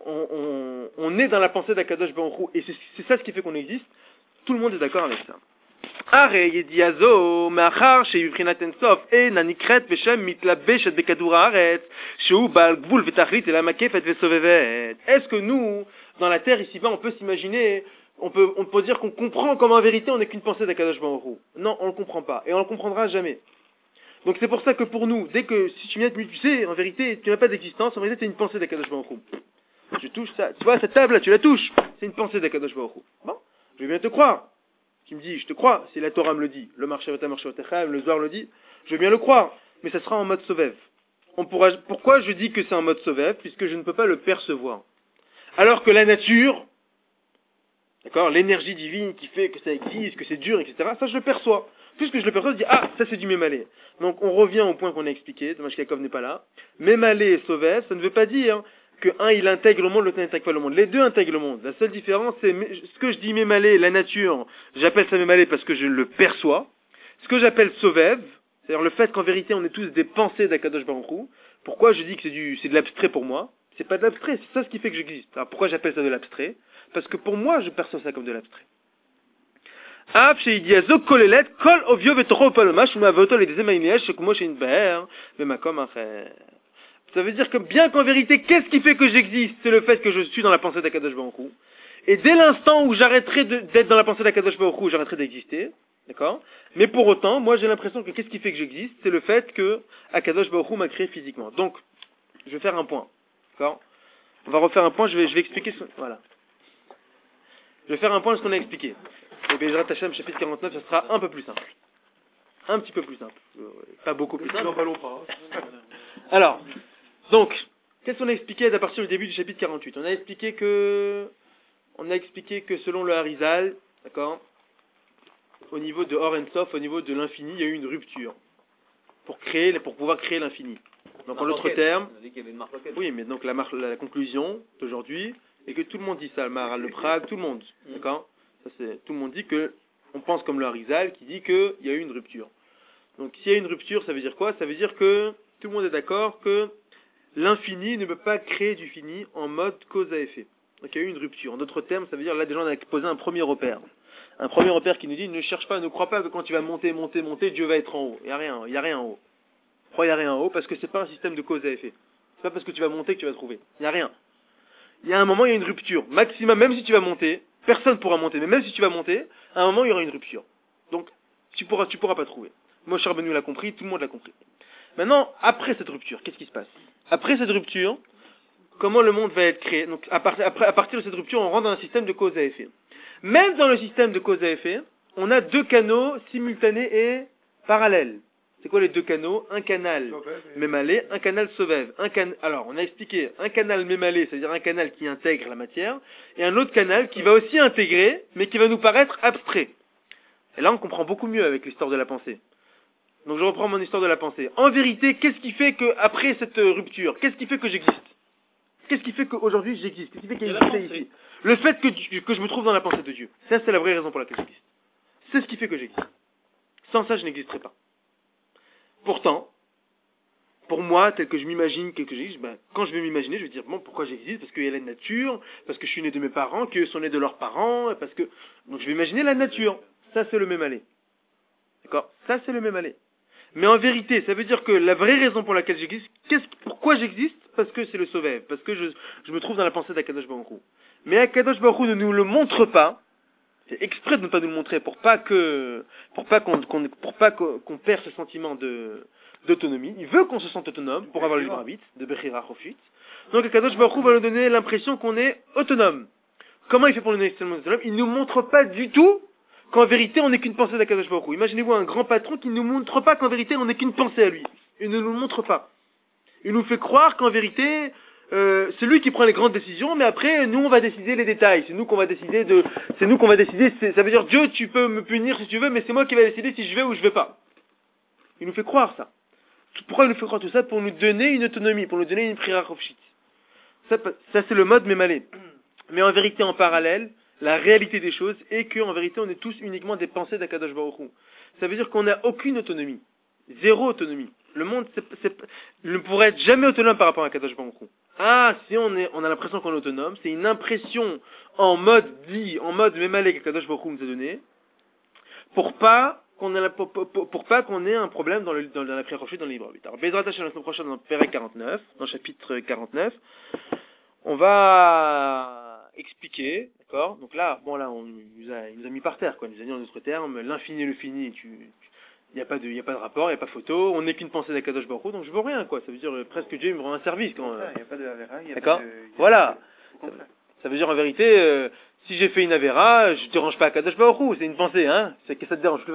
on est dans la pensée d'Akadosh Baruch Hu, et c'est ça ce qui fait qu'on existe, tout le monde est d'accord avec ça. הרי ידיעה זו, מאחר שבבחינת אינסוף אינה נקראת בשם מתלבשת בכדור הארץ, שהוא בעל גבול ותכלית אלא מקפת וסובבת. Est-ce que nous, dans la terre ici-bas, on peut s'imaginer, on peut dire qu'on comprend comme en vérité on n'est qu'une pensée d'Akadosh Baruch Hu? Non, on ne le comprend pas, et on ne le comprendra jamais. Donc c'est pour ça que pour nous, dès que si tu viens, tu sais, en vérité, tu n'as pas d'existence, en vérité c'est une pensée d'Akadosh Baruch Hu. Je touche ça, tu vois, cette table là, tu la touches, c'est une pensée d'Akadosh Baruch Hu. Bon, je vais bien te croire. Tu me dis, je te crois, si la Torah me le dit, le le Zohar le dit, je veux bien le croire, mais ça sera en mode sovev. Pourquoi je dis que c'est en mode sovev? Puisque je ne peux pas le percevoir. Alors que la nature, d'accord, l'énergie divine qui fait que ça existe, que c'est dur, etc., ça je le perçois. Puisque je le perçois, je dis, ah, ça c'est du mémalé. Donc on revient au point qu'on a expliqué, dommage qu'Yakov n'est pas là. Mémalé et sovev, ça ne veut pas dire que un il intègre le monde, l'autre n'intègre pas le monde. Les deux intègrent le monde. La seule différence, c'est ce que je dis mémalé, la nature, j'appelle ça mémalé parce que je le perçois. Ce que j'appelle sovev, c'est-à-dire le fait qu'en vérité on est tous des pensées d'Akadosh Baruch Hu. Pourquoi je dis que c'est de l'abstrait pour moi? C'est pas de l'abstrait, c'est ça ce qui fait que j'existe. Alors pourquoi j'appelle ça de l'abstrait? Parce que pour moi, je perçois ça comme de l'abstrait. Ça veut dire que bien qu'en vérité, qu'est-ce qui fait que j'existe? C'est le fait que je suis dans la pensée d'Akadosh Baruch Hu. Et dès l'instant où j'arrêterai d'être dans la pensée d'Akadosh Baruch Hu, j'arrêterai d'exister. D'accord? Mais pour autant, moi j'ai l'impression que qu'est-ce qui fait que j'existe? C'est le fait que Akadosh Baruch Hu m'a créé physiquement. Donc, je vais faire un point. D'accord? On va refaire un point, je vais expliquer voilà. Je vais faire un point de ce qu'on a expliqué. Et Bezrat Hashem, chapitre 49, ça sera un peu plus simple. Un petit peu plus simple. Pas beaucoup plus simple. Alors, donc, qu'est-ce qu'on a expliqué à partir du début du chapitre 48? On a expliqué que selon le Harizal, d'accord, au niveau de Or en Sof, au niveau de l'infini, il y a eu une rupture pour pouvoir créer l'infini. Donc en d'autres termes, oui, mais donc la conclusion d'aujourd'hui est que tout le monde dit ça, le Maharal, le Prague, tout le monde, d'accord, ça c'est, tout le monde dit que on pense comme le Harizal qui dit qu'il y a eu une rupture. Donc s'il y a une rupture, ça veut dire quoi? Ça veut dire que tout le monde est d'accord que l'infini ne peut pas créer du fini en mode cause à effet. Donc il y a eu une rupture. En d'autres termes, ça veut dire là déjà on a posé un premier repère. Un premier repère qui nous dit ne cherche pas, ne crois pas que quand tu vas monter, Dieu va être en haut. Il n'y a rien en haut. Pourquoi il n'y a rien en haut? Parce que c'est pas un système de cause à effet. C'est pas parce que tu vas monter que tu vas trouver. Il n'y a rien. Il y a un moment, il y a une rupture. Maximum, même si tu vas monter, personne ne pourra monter. Mais même si tu vas monter, à un moment, il y aura une rupture. Donc, tu pourras pas trouver. Moshe Rabbeinu l'a compris, tout le monde l'a compris. Maintenant, après cette rupture, qu'est-ce qui se passe? Après cette rupture, comment le monde va être créé? Donc, à partir de cette rupture, on rentre dans un système de cause à effet. Même dans le système de cause à effet, on a deux canaux simultanés et parallèles. C'est quoi les deux canaux? Un canal mémalé, un canal sovev. Alors, on a expliqué un canal mémalé, c'est-à-dire un canal qui intègre la matière, et un autre canal qui va aussi intégrer, mais qui va nous paraître abstrait. Et là, on comprend beaucoup mieux avec l'histoire de la pensée. Donc, je reprends mon histoire de la pensée. En vérité, qu'est-ce qui fait que, après cette rupture, qu'est-ce qui fait que j'existe? qu'est-ce qui fait qu'aujourd'hui j'existe? Qu'est-ce qui fait qu'il y a Il y a une la pensée pensée. ici? Le fait que je me trouve dans la pensée de Dieu. Ça, c'est la vraie raison pour laquelle j'existe. C'est ce qui fait que j'existe. Sans ça, je n'existerais pas. Pourtant, pour moi, tel que je m'imagine que j'existe, quand je vais m'imaginer, je vais dire, bon, pourquoi j'existe? Parce qu'il y a la nature, parce que je suis né de mes parents, qu'eux sont nés de leurs parents, parce que... Donc je vais imaginer la nature. Ça, c'est le même aller. D'accord? Ça, c'est le même aller. Mais en vérité, ça veut dire que la vraie raison pour laquelle j'existe, pourquoi j'existe? Parce que c'est le Sovev, parce que je me trouve dans la pensée d'Akadosh Baruch Hu. Mais Akadosh Baruch Hu ne nous le montre pas, c'est exprès de ne pas nous le montrer pour pas qu'on perd ce sentiment d'autonomie. Il veut qu'on se sente autonome pour avoir le libre arbitre, de Bechira Chofit. Donc Akadosh Baruch Hu va nous donner l'impression qu'on est autonome. Comment il fait pour nous donner seulement autonome? Il ne nous montre pas du tout qu'en vérité on n'est qu'une pensée d'Akadosh Baruch Hu. Imaginez-vous un grand patron qui ne nous montre pas qu'en vérité on n'est qu'une pensée à lui. Il ne nous le montre pas. Il nous fait croire qu'en vérité c'est lui qui prend les grandes décisions, mais après nous on va décider les détails. C'est nous qu'on va décider ça veut dire Dieu, tu peux me punir si tu veux, mais c'est moi qui vais décider si je vais ou je vais pas. Il nous fait croire ça. Pourquoi il nous fait croire tout ça? Pour nous donner une autonomie, pour nous donner une prière rofshit. Ça c'est le mode mémalé. Mais en vérité, en parallèle, la réalité des choses est qu'en vérité, on est tous uniquement des pensées d'Akadosh Baruch Hu. Ça veut dire qu'on n'a aucune autonomie. Zéro autonomie. Le monde ne pourrait être jamais autonome par rapport à Akadosh Baruch Hu. Ah, si on a l'impression qu'on est autonome, c'est une impression en mode mémalé qu'Akadosh Baruch Hu nous a donné, pour pas qu'on ait un problème dans la prière rochée, dans le libre arbitre. Alors, Bezrat Hashem, la semaine prochaine, dans Pérec 49, dans le chapitre 49, on va expliquer, d'accord? Donc là, il nous a mis par terre, quoi. Il nous a dit en d'autres termes, l'infini et le fini, il n'y a pas de rapport, il n'y a pas de photo, on n'est qu'une pensée d'Akadosh Baruch Hu, donc je veux rien, quoi. Ça veut dire presque Dieu me rend un service, quand. Il n'y a pas de Avera, il n'y a d'accord? pas de... Voilà. Ça veut dire en vérité, si j'ai fait une Avera, je ne dérange pas Akadosh Baruch Hu, c'est une pensée, hein? C'est que ça te dérange.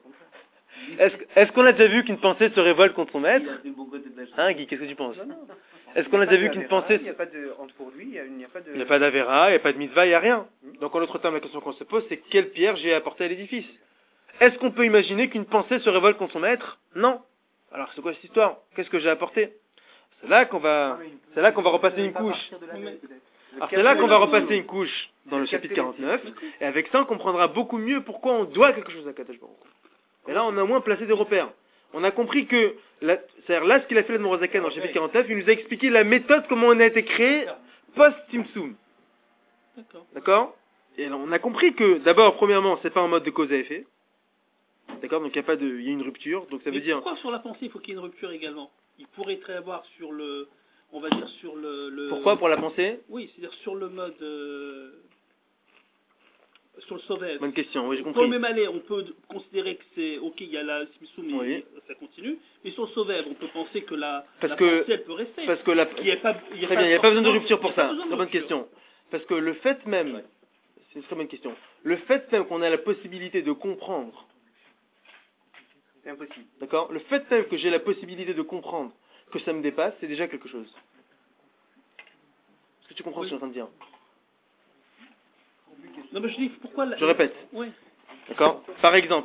Est-ce qu'on a déjà vu qu'une pensée se révolte contre son maître? Hein, Guy, qu'est-ce que tu penses? Est-ce qu'on a déjà vu qu'une pensée... Il n'y a pas de... Pour lui, il n'y a pas de... Il n'y a pas d'Avera, il n'y a pas de mitzvah, il n'y a rien. Donc en autre terme, la question qu'on se pose, c'est quelle pierre j'ai apporté à l'édifice? Est-ce qu'on peut imaginer qu'une pensée se révolte contre son maître? Non. Alors c'est quoi cette histoire? Qu'est-ce que j'ai apporté? C'est là qu'on va repasser une couche. Alors c'est là qu'on va repasser une couche dans le chapitre 49, et avec ça on comprendra beaucoup mieux pourquoi on doit quelque chose à Akadosh Baruch Hu. Et là on a moins placé des repères. On a compris que, c'est-à-dire là ce qu'il a fait le Morazakan dans le chapitre 49, il nous a expliqué la méthode, comment on a été créé post-Timsum. D'accord? Et là, on a compris que, d'abord, premièrement, c'est pas un mode de cause à effet. D'accord? Donc il y a une rupture, donc ça veut dire... Pourquoi sur la pensée il faut qu'il y ait une rupture également? Il pourrait très avoir sur le... On va dire sur le... Pourquoi pour la pensée? Oui, c'est-à-dire sur le mode... sur le Sovev. Bonne question, oui j'ai compris. Pour le même aller, on peut considérer que c'est... Ok, il y a la Simsum, Oui. ça continue. Mais sur le Sovev, on peut penser que la Parce pensée, que... elle peut rester. Parce que Très bien, il n'y a pas besoin de rupture pour ça. Très bonne question. Parce que le fait même... C'est une très bonne question. Le fait même qu'on a la possibilité de comprendre... C'est impossible. D'accord? Le fait même que j'ai la possibilité de comprendre que ça me dépasse, c'est déjà quelque chose. Est-ce que tu comprends ce que je suis en train de dire? Non, mais je dis pourquoi... Je répète. Oui. D'accord? Par exemple,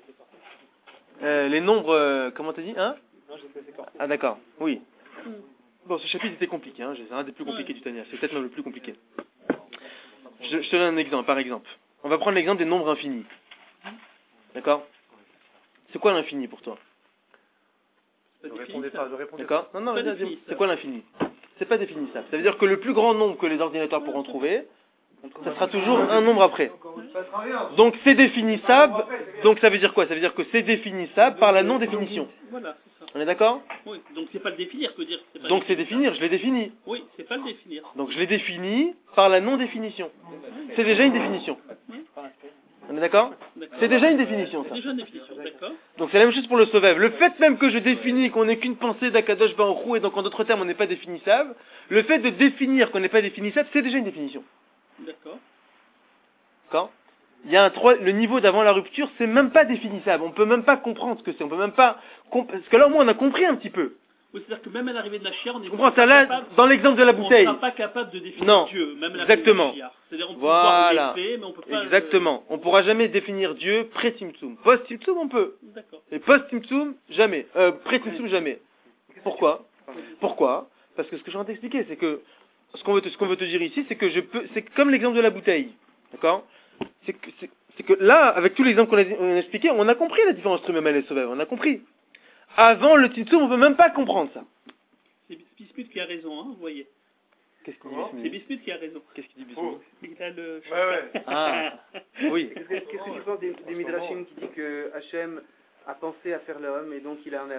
les nombres... comment t'as dit? Hein? Ah d'accord, oui. Bon, ce chapitre était compliqué, hein. C'est un des plus compliqués du Tanya. C'est peut-être même le plus compliqué. Je te donne un exemple, par exemple. On va prendre l'exemple des nombres infinis. D'accord? C'est quoi l'infini pour toi? Ne répondez pas. D'accord? Non, C'est pas défini, c'est quoi l'infini? C'est pas définissable. Ça veut dire que le plus grand nombre que les ordinateurs pourront trouver, ça sera toujours un nombre après. Donc c'est définissable. Donc ça veut dire quoi? Ça veut dire que c'est définissable par la non-définition. Voilà, c'est ça. On est d'accord? Oui, donc c'est pas le définir, que dire. Donc c'est définir, je l'ai défini. Oui, c'est pas le définir. Donc je l'ai défini par la non-définition. C'est déjà une définition. On est d'accord? C'est déjà une définition, ça. C'est déjà une définition, d'accord. Donc c'est la même chose pour le Sovev. Le fait même que je définis qu'on n'est qu'une pensée d'Akadosh Baruch Hu, et donc en d'autres termes on n'est pas définissable, le fait de définir qu'on n'est pas définissable, c'est déjà une définition. D'accord. D'accord? Il y a le niveau d'avant la rupture, c'est même pas définissable. On peut même pas comprendre ce que c'est. On peut même pas... Parce que là au moins on a compris un petit peu. Oui, c'est-à-dire que même à l'arrivée de la chia, on est comprends, là, dans l'exemple de la bouteille. On ne sera pas capable de définir non, Dieu, même à exactement. l'arrivée de la chia. C'est-à-dire on peut voilà. voir l'effet, mais on peut pas... Exactement. On pourra jamais définir Dieu pré-Timtsum. Post-Timtsum, on peut. D'accord. Et post-Timtsum, jamais. Pré-Timtsum, jamais. Pourquoi? Parce que ce que je viens d'expliquer, c'est que ce qu'on veut te dire ici, c'est que c'est comme l'exemple de la bouteille. D'accord? C'est que là, avec tous les exemples qu'on a expliqués, on a compris la différence entre Memel et Sovev, on a compris. Avant le Tzimtzum, on peut même pas comprendre ça. C'est Bismuth qui a raison, hein, vous voyez. Qu'est-ce qu'il dit C'est Bismuth? Bismuth qui a raison. Qu'est-ce qu'il dit Bismuth? Il a le... Ouais. Ah, oui. Qu'est-ce que tu penses des Midrashim qui dit que Hachem a pensé à faire l'homme et donc il a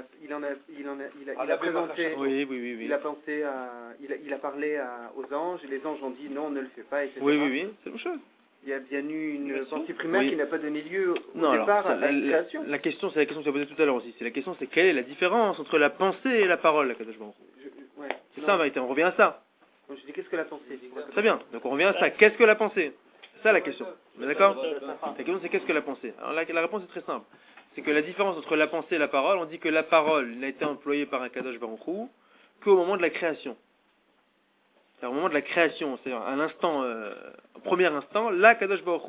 présenté, Oui. il a pensé il a parlé aux anges et les anges ont dit non, ne le fais pas, etc. Oui, c'est la même chose. Il y a bien eu une pensée primaire qui n'a pas donné lieu au Non, départ alors, à une création. la question, c'est la question que tu as posée tout à l'heure aussi. C'est la question, c'est quelle est la différence entre la pensée et la parole, la Kadosh Baruch Hu. C'est ça en vérité, on revient à ça. Donc, je dis qu'est-ce que la pensée? Très bien, donc on revient à ça. Qu'est-ce que la pensée? C'est ça la question. On est d'accord? La question c'est qu'est-ce que la pensée? Alors la réponse est très simple. C'est que la différence entre la pensée et la parole, on dit que la parole n'a été employée par un Kadosh Baruch Hu qu'au moment de la création. C'est-à-dire au moment de la création, c'est-à-dire à l'instant, au premier instant, là Kadosh Baruch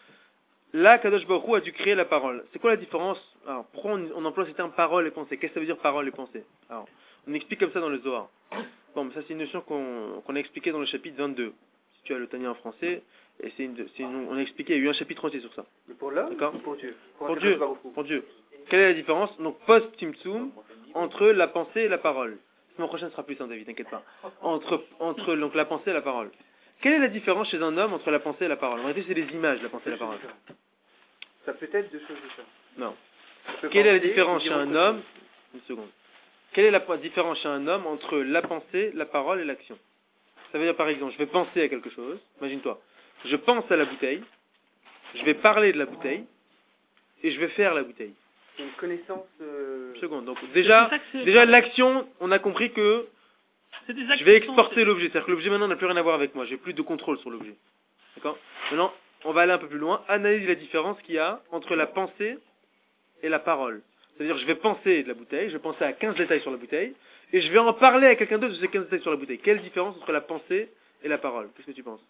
Hu a dû créer la parole. C'est quoi la différence? Alors pourquoi on emploie ces termes parole et pensée? Qu'est-ce que ça veut dire parole et pensée? Alors, on explique comme ça dans le Zohar. Bon, mais ça c'est une notion qu'on a expliquée dans le chapitre 22. Si tu as le Tanya en français, et on a expliqué, il y a eu un chapitre entier sur ça. Mais pour l'homme D'accord? ou pour Dieu? Pour Dieu. Quelle est la différence, donc post-Tzimtzum, entre la pensée et la parole? La semaine prochaine sera plus simple, David, t'inquiète pas. Entre donc la pensée et la parole. Quelle est la différence chez un homme entre la pensée et la parole? En réalité, c'est les images, la pensée et la parole. Ça peut être deux choses différentes. Non. Quelle est la différence chez un homme? Une seconde. Quelle est la différence chez un homme entre la pensée, la parole et l'action? Ça veut dire par exemple, je vais penser à quelque chose, imagine-toi, je pense à la bouteille, je vais parler de la bouteille, et je vais faire la bouteille. C'est une connaissance... Une seconde, donc déjà l'action, on a compris que je vais exporter l'objet, c'est-à-dire que l'objet maintenant n'a plus rien à voir avec moi, j'ai plus de contrôle sur l'objet. D'accord? Maintenant, on va aller un peu plus loin, analyser la différence qu'il y a entre la pensée et la parole. C'est-à-dire je vais penser de la bouteille, je vais penser à 15 détails sur la bouteille, et je vais en parler à quelqu'un d'autre de ces 15 détails sur la bouteille. Quelle différence entre la pensée et la parole? Qu'est-ce que tu penses?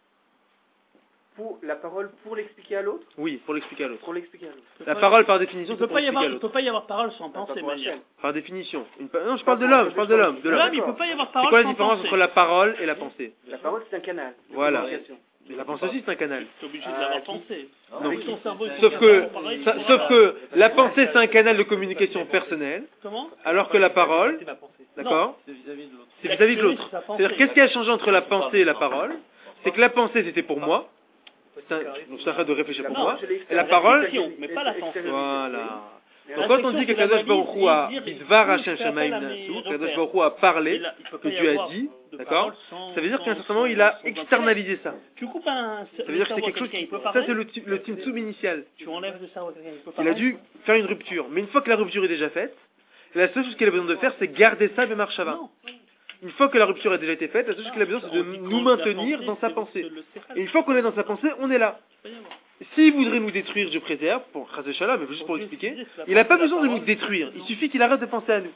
Pour la parole pour l'expliquer à l'autre? Oui, pour l'expliquer à l'autre. Pour l'expliquer à l'autre. La parole par définition, c'est pour expliquer à Il ne l'autre. peut pas y avoir parole sans pensée, Maria. Par définition. Non, je parle de l'homme, L'homme, il ne peut pas y avoir C'est parole quoi la sans différence pensée. entre la parole et la pensée? La parole, c'est un canal. de Voilà. communication. Mais la pensée aussi, c'est un canal. Tu es obligé de l'avoir pensé. Donc, Avec ton cerveau, sauf que la pensée, c'est un canal de communication personnelle, Comment? alors que la parole, d'accord, c'est vis-à-vis de l'autre. C'est-à-dire, qu'est-ce qui a changé entre la pensée et la parole? C'est que la pensée, c'était pour moi, donc ça fait de réfléchir pour moi, et la parole, mais pas la pensée. voilà. Donc quand on dit que Kadosh Baruch Hu a Bidvar Hashem Shamayim Nasu, Kadosh Baruch Hu a parlé, que Dieu a dit, d'accord, ça veut dire qu'à un certain moment il a externalisé ça. Tu coupes un... Ça veut dire que c'est quelque chose qui... Ça c'est le Tzimtzum initial. Tu enlèves le cerveau à quelqu'un, il peut Il a dû faire une rupture. Mais une fois que la rupture est déjà faite, la seule chose qu'il a besoin de faire, c'est garder ça de Marshava. Une fois que la rupture a déjà été faite, la seule chose qu'il a besoin, c'est de nous maintenir dans sa pensée. Et une fois qu'on est dans sa pensée, on est là. S'il voudrait nous détruire, je préserve, pour Chazé Shalom, mais juste pour expliquer, il n'a pas besoin de nous détruire. Il suffit qu'il arrête de penser à nous.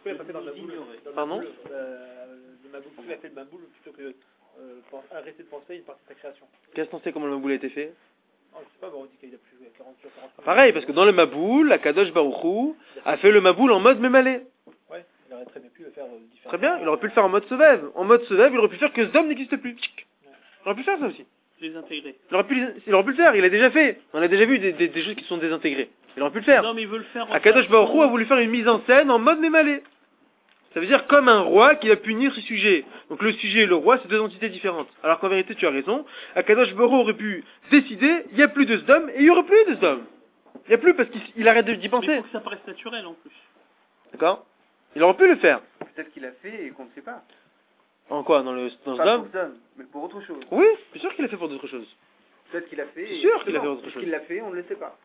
Pardon? Le Maboul, il a fait le Maboul plutôt que arrêter de penser une partie de sa création. Qu'est-ce qu'on sait comment le Maboul a été fait? Je sais pas, on dit qu'il a plus 40 sur 40. Pareil, parce que dans le Maboul, la Kadosh Baruch Hu a fait le Maboul en mode Mémalé. Ouais, il aurait très bien pu le faire différemment. Très bien, il aurait pu le faire en mode Sovev. En mode Sovev, il aurait pu faire que Zdom n'existe plus. Il aurait pu faire ça aussi. Désintégrer. Il aurait pu le faire, il a déjà fait. On a déjà vu des choses qui sont désintégrées. Il aurait pu le faire. Non, mais il veut le faire. Akadosh Baruch Hu a voulu faire une mise en scène en mode Mémalé. Ça veut dire comme un roi qui va punir ses sujets. Donc le sujet et le roi, c'est deux entités différentes. Alors qu'en vérité, tu as raison. Akadosh Baruch Hu aurait pu décider, il n'y a plus de Zdom, et il n'y aura plus de Zdom. Il n'y a plus parce qu'il arrête d'y Mais il penser. faut que ça paraisse naturel en plus. D'accord? Il aurait pu le faire. Peut-être qu'il a fait et qu'on ne sait pas. En quoi? Dans Pas Zdom? pour Zdom, mais pour autre chose. Oui, bien sûr qu'il a fait pour d'autres choses. Peut-être qu'il a fait. C'est sûr qu'il a fait autre chose. Qu'il l'a fait, on ne le sait pas.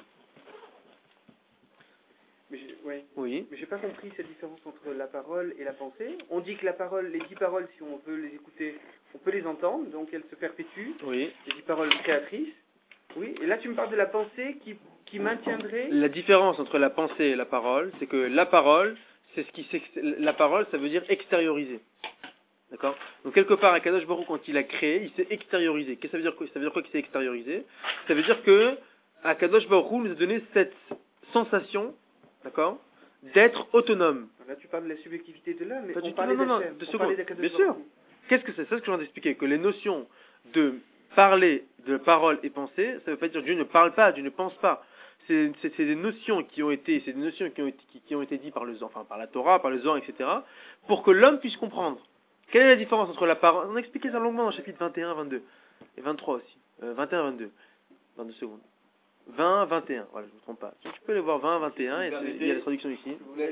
Mais Oui. j'ai pas compris cette différence entre la parole et la pensée. On dit que la parole, les 10 paroles, si on veut les écouter, on peut les entendre, donc elles se perpétuent. Oui. Les 10 paroles créatrices. Oui. Et là, tu me parles de la pensée qui maintiendrait. La différence entre la pensée et la parole, c'est que la parole, la parole, ça veut dire extérioriser. D'accord? Donc quelque part, Akadosh Baruch Hu, quand il a créé, il s'est extériorisé. Qu'est-ce que ça veut dire quoi? Ça veut dire quoi qu'il s'est extériorisé? Ça veut dire que Akadosh Baruch Hu nous a donné cette sensation, d'accord, d'être autonome. Là, tu parles de la subjectivité de l'homme, mais Pas du on tout, parlait non, d'Hachem. de On parlait seconde. d'Akadosh Bien sûr. Baruch Hu. Qu'est-ce que c'est? C'est ce que je viens d'expliquer, que les notions de parler, de parole et penser, ça veut pas dire que Dieu ne parle pas, Dieu ne pense pas. C'est des notions qui ont été, qui ont été dites par par la Torah, par le Zohar, etc., pour que l'homme puisse comprendre. Quelle est la différence entre la parole? On a expliqué ça longuement dans le chapitre 21, 22 et 23 aussi. 21, 22. 22 secondes. 20, 21. Voilà, je ne me trompe pas. Tu peux aller voir 20, 21, et il y a la traduction ici.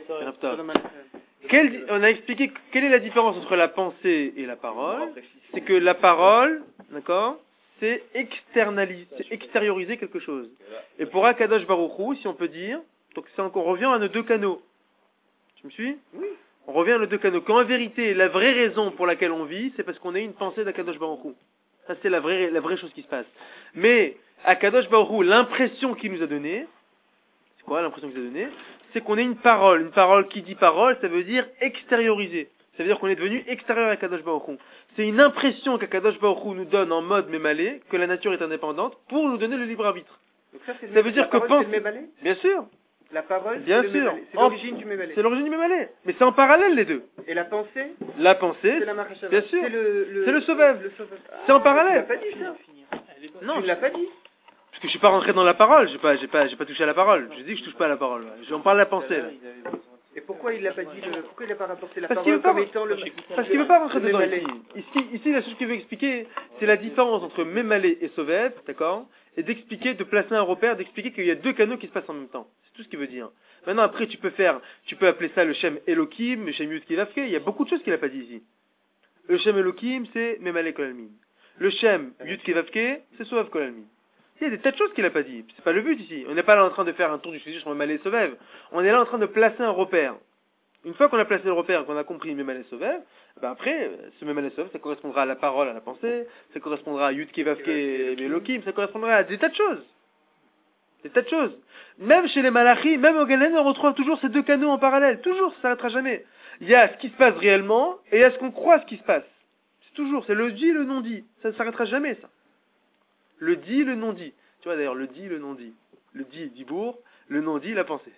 On a expliqué quelle est la différence entre la pensée et la parole. C'est que la parole, d'accord, c'est extérioriser quelque chose. Et pour Akadosh Baruch Hu, si on peut dire, donc on revient à nos deux canaux. Tu me suis? Oui. On revient à nos deux canaux. Qu'en vérité, la vraie raison pour laquelle on vit, c'est parce qu'on a une pensée d'Akadosh Baruch Hu. Ça, c'est la vraie chose qui se passe. Mais Akadosh Baruch Hu, l'impression qu'il nous a donnée, c'est quoi l'impression qu'il nous a donnée? C'est qu'on ait une parole. Une parole qui dit parole, ça veut dire extérioriser. Ça veut dire qu'on est devenu extérieur à Akadosh Baruch Hu. C'est une impression qu'Akadosh Baruch Hu nous donne en mode mémalé, que la nature est indépendante, pour nous donner le libre arbitre. Donc ça veut dire que c'est le mémalé? Bien sûr. La parole, bien c'est sûr. C'est l'origine du mémalé. C'est l'origine du mémalé. Mais c'est en parallèle les deux. Et la pensée? La pensée, c'est la Marachava. bien sûr. C'est le Sovèv. C'est en Tu parallèle. l'as pas dit ça? Non, Tu ne l'as pas dit? parce que je suis pas rentré dans la parole. J'ai pas touché à la parole. Je dis que je touche pas à la parole. On parle de la pensée. Là. Et pourquoi il l'a pas dit? Pourquoi il n'a pas rapporté la Parce qu'il parole veut comme étant le? Parce qu'il veut pas rentrer le dedans mémalé. ici, la chose qu'il veut expliquer, c'est la différence entre mémalé et Sovèv, d'accord, et d'expliquer, de placer un repère, d'expliquer qu'il y a deux canaux qui se passent en même temps. C'est tout ce qu'il veut dire. Maintenant, après, tu peux appeler ça le Shem Elohim, le Shem Yud Kevavke. Il y a beaucoup de choses qu'il n'a pas dit ici. Le Shem Elohim, c'est mémalé Kolalmin. Le Shem Yud Kevavke, c'est Sovav Kolalmin. Il y a des tas de choses qu'il n'a pas dit. C'est pas le but ici. On n'est pas là en train de faire un tour du fusil sur mémalé et Sovav. On est là en train de placer un repère. Une fois qu'on a placé le repère, qu'on a compris mémalé Sovav, ben après, ce mémalé Sovav, ça correspondra à la parole, à la pensée, ça correspondra à Yud Kevavke et Elohim, ça correspondra à des tas de choses. Des tas de choses. Même chez les malachim, même au Gan Eden, on retrouve toujours ces deux canaux en parallèle. Toujours, ça s'arrêtera jamais. Il y a ce qui se passe réellement et il y a ce qu'on croit ce qui se passe. C'est toujours, c'est le dit, le non dit. Ça ne s'arrêtera jamais, ça. Le dit, le non dit. Tu vois d'ailleurs, le dit, le non dit. Le dit, dibour, le non dit, la pensée.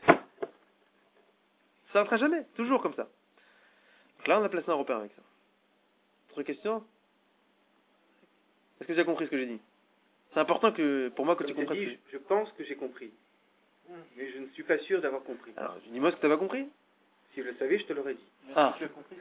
Ça s'arrêtera jamais. Toujours comme ça. Donc là, on a placé un repère avec ça. Autre question? Est-ce que tu as compris ce que j'ai dit? C'est important pour moi que tu comprennes. Je pense que j'ai compris. Mais je ne suis pas sûr d'avoir compris. Alors, dis-moi ce que tu n'as pas compris. Si je le savais, je te l'aurais dit. Ah.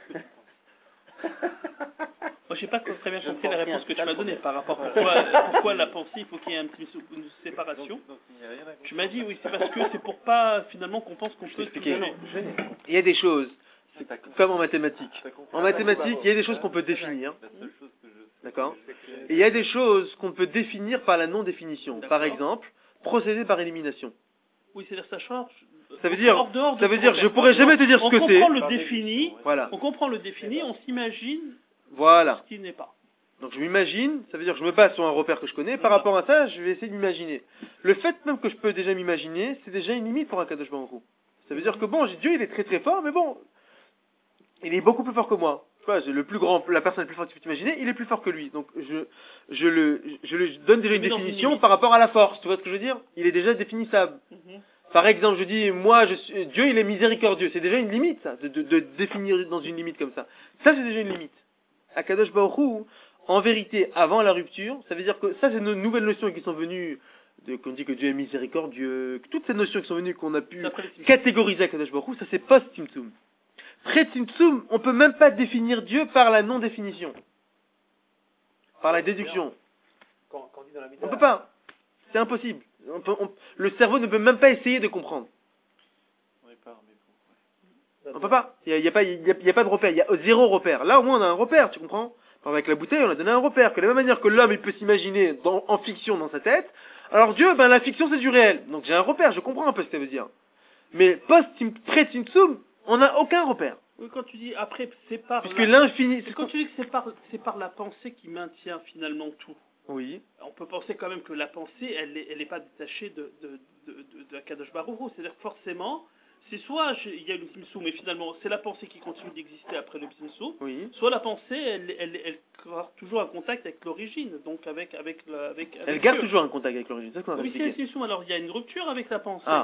Moi, je n'ai pas très bien compris la réponse que tu m'as donnée par rapport à pourquoi la pensée, il faut qu'il y ait une séparation. Tu m'as dit, oui, c'est parce que c'est pour pas, finalement, qu'on pense qu'on peut expliquer. Il y a des choses, comme en mathématiques. En mathématiques, il y a des choses qu'on peut définir. D'accord? Et il y a des choses qu'on peut définir par la non-définition. Par exemple, procéder par élimination. Oui, c'est-à-dire ça change. Ça veut dire, je pourrais jamais te dire ce que c'est. On comprend le défini. Voilà. On comprend le défini, on s'imagine. Voilà. Ce qui n'est pas. Donc je m'imagine, ça veut dire que je me base sur un repère que je connais. Par rapport à ça, je vais essayer de m'imaginer. Le fait même que je peux déjà m'imaginer, c'est déjà une limite pour un Kadosh Baruch Hu. Ça veut dire que bon, Dieu il est très très fort, mais bon, il est beaucoup plus fort que moi. La personne la plus forte que tu peux t'imaginer, il est plus fort que lui. Donc je lui donne déjà une définition par rapport à la force. Tu vois ce que je veux dire? Il est déjà définissable. Par exemple, je dis, Dieu il est miséricordieux. C'est déjà une limite, ça, de définir dans une limite comme ça. Ça, c'est déjà une limite. Akadosh Baruch Hu, en vérité, avant la rupture, ça veut dire que ça, c'est nos nouvelles notions qui sont venues, qu'on dit que Dieu est miséricordieux, toutes ces notions qui sont venues, qu'on a pu catégoriser Akadosh Baruch Hu, ça c'est post-Tzimtzum. Pré-Tzimtzum, on peut même pas définir Dieu par la non-définition. Par la déduction. On peut pas. C'est impossible. Le cerveau ne peut même pas essayer de comprendre. On peut pas. Il y a pas de repère. Il y a zéro repère. Là, au moins, on a un repère, tu comprends? Avec la bouteille, on a donné un repère. Que de la même manière que l'homme, il peut s'imaginer en fiction dans sa tête, alors Dieu, la fiction, c'est du réel. Donc j'ai un repère, je comprends un peu ce que ça veut dire. Mais pré-Tzimtzum, on n'a aucun repère. Oui, quand tu dis après, c'est par... Puisque l'infini... Quand tu dis que c'est par la pensée qui maintient finalement tout. Oui. On peut penser quand même que la pensée, elle n'est pas détachée de Akadosh Baruch Hu. C'est-à-dire que forcément, c'est soit il y a le Tzimtzum, mais finalement, c'est la pensée qui continue d'exister après le Tzimtzum. Oui. Soit la pensée, elle garde toujours un contact avec l'origine, donc elle garde toujours un contact avec l'origine. C'est ce qu'on a oui, c'est le Tzimtzum, alors il y a une rupture avec la pensée. Ah.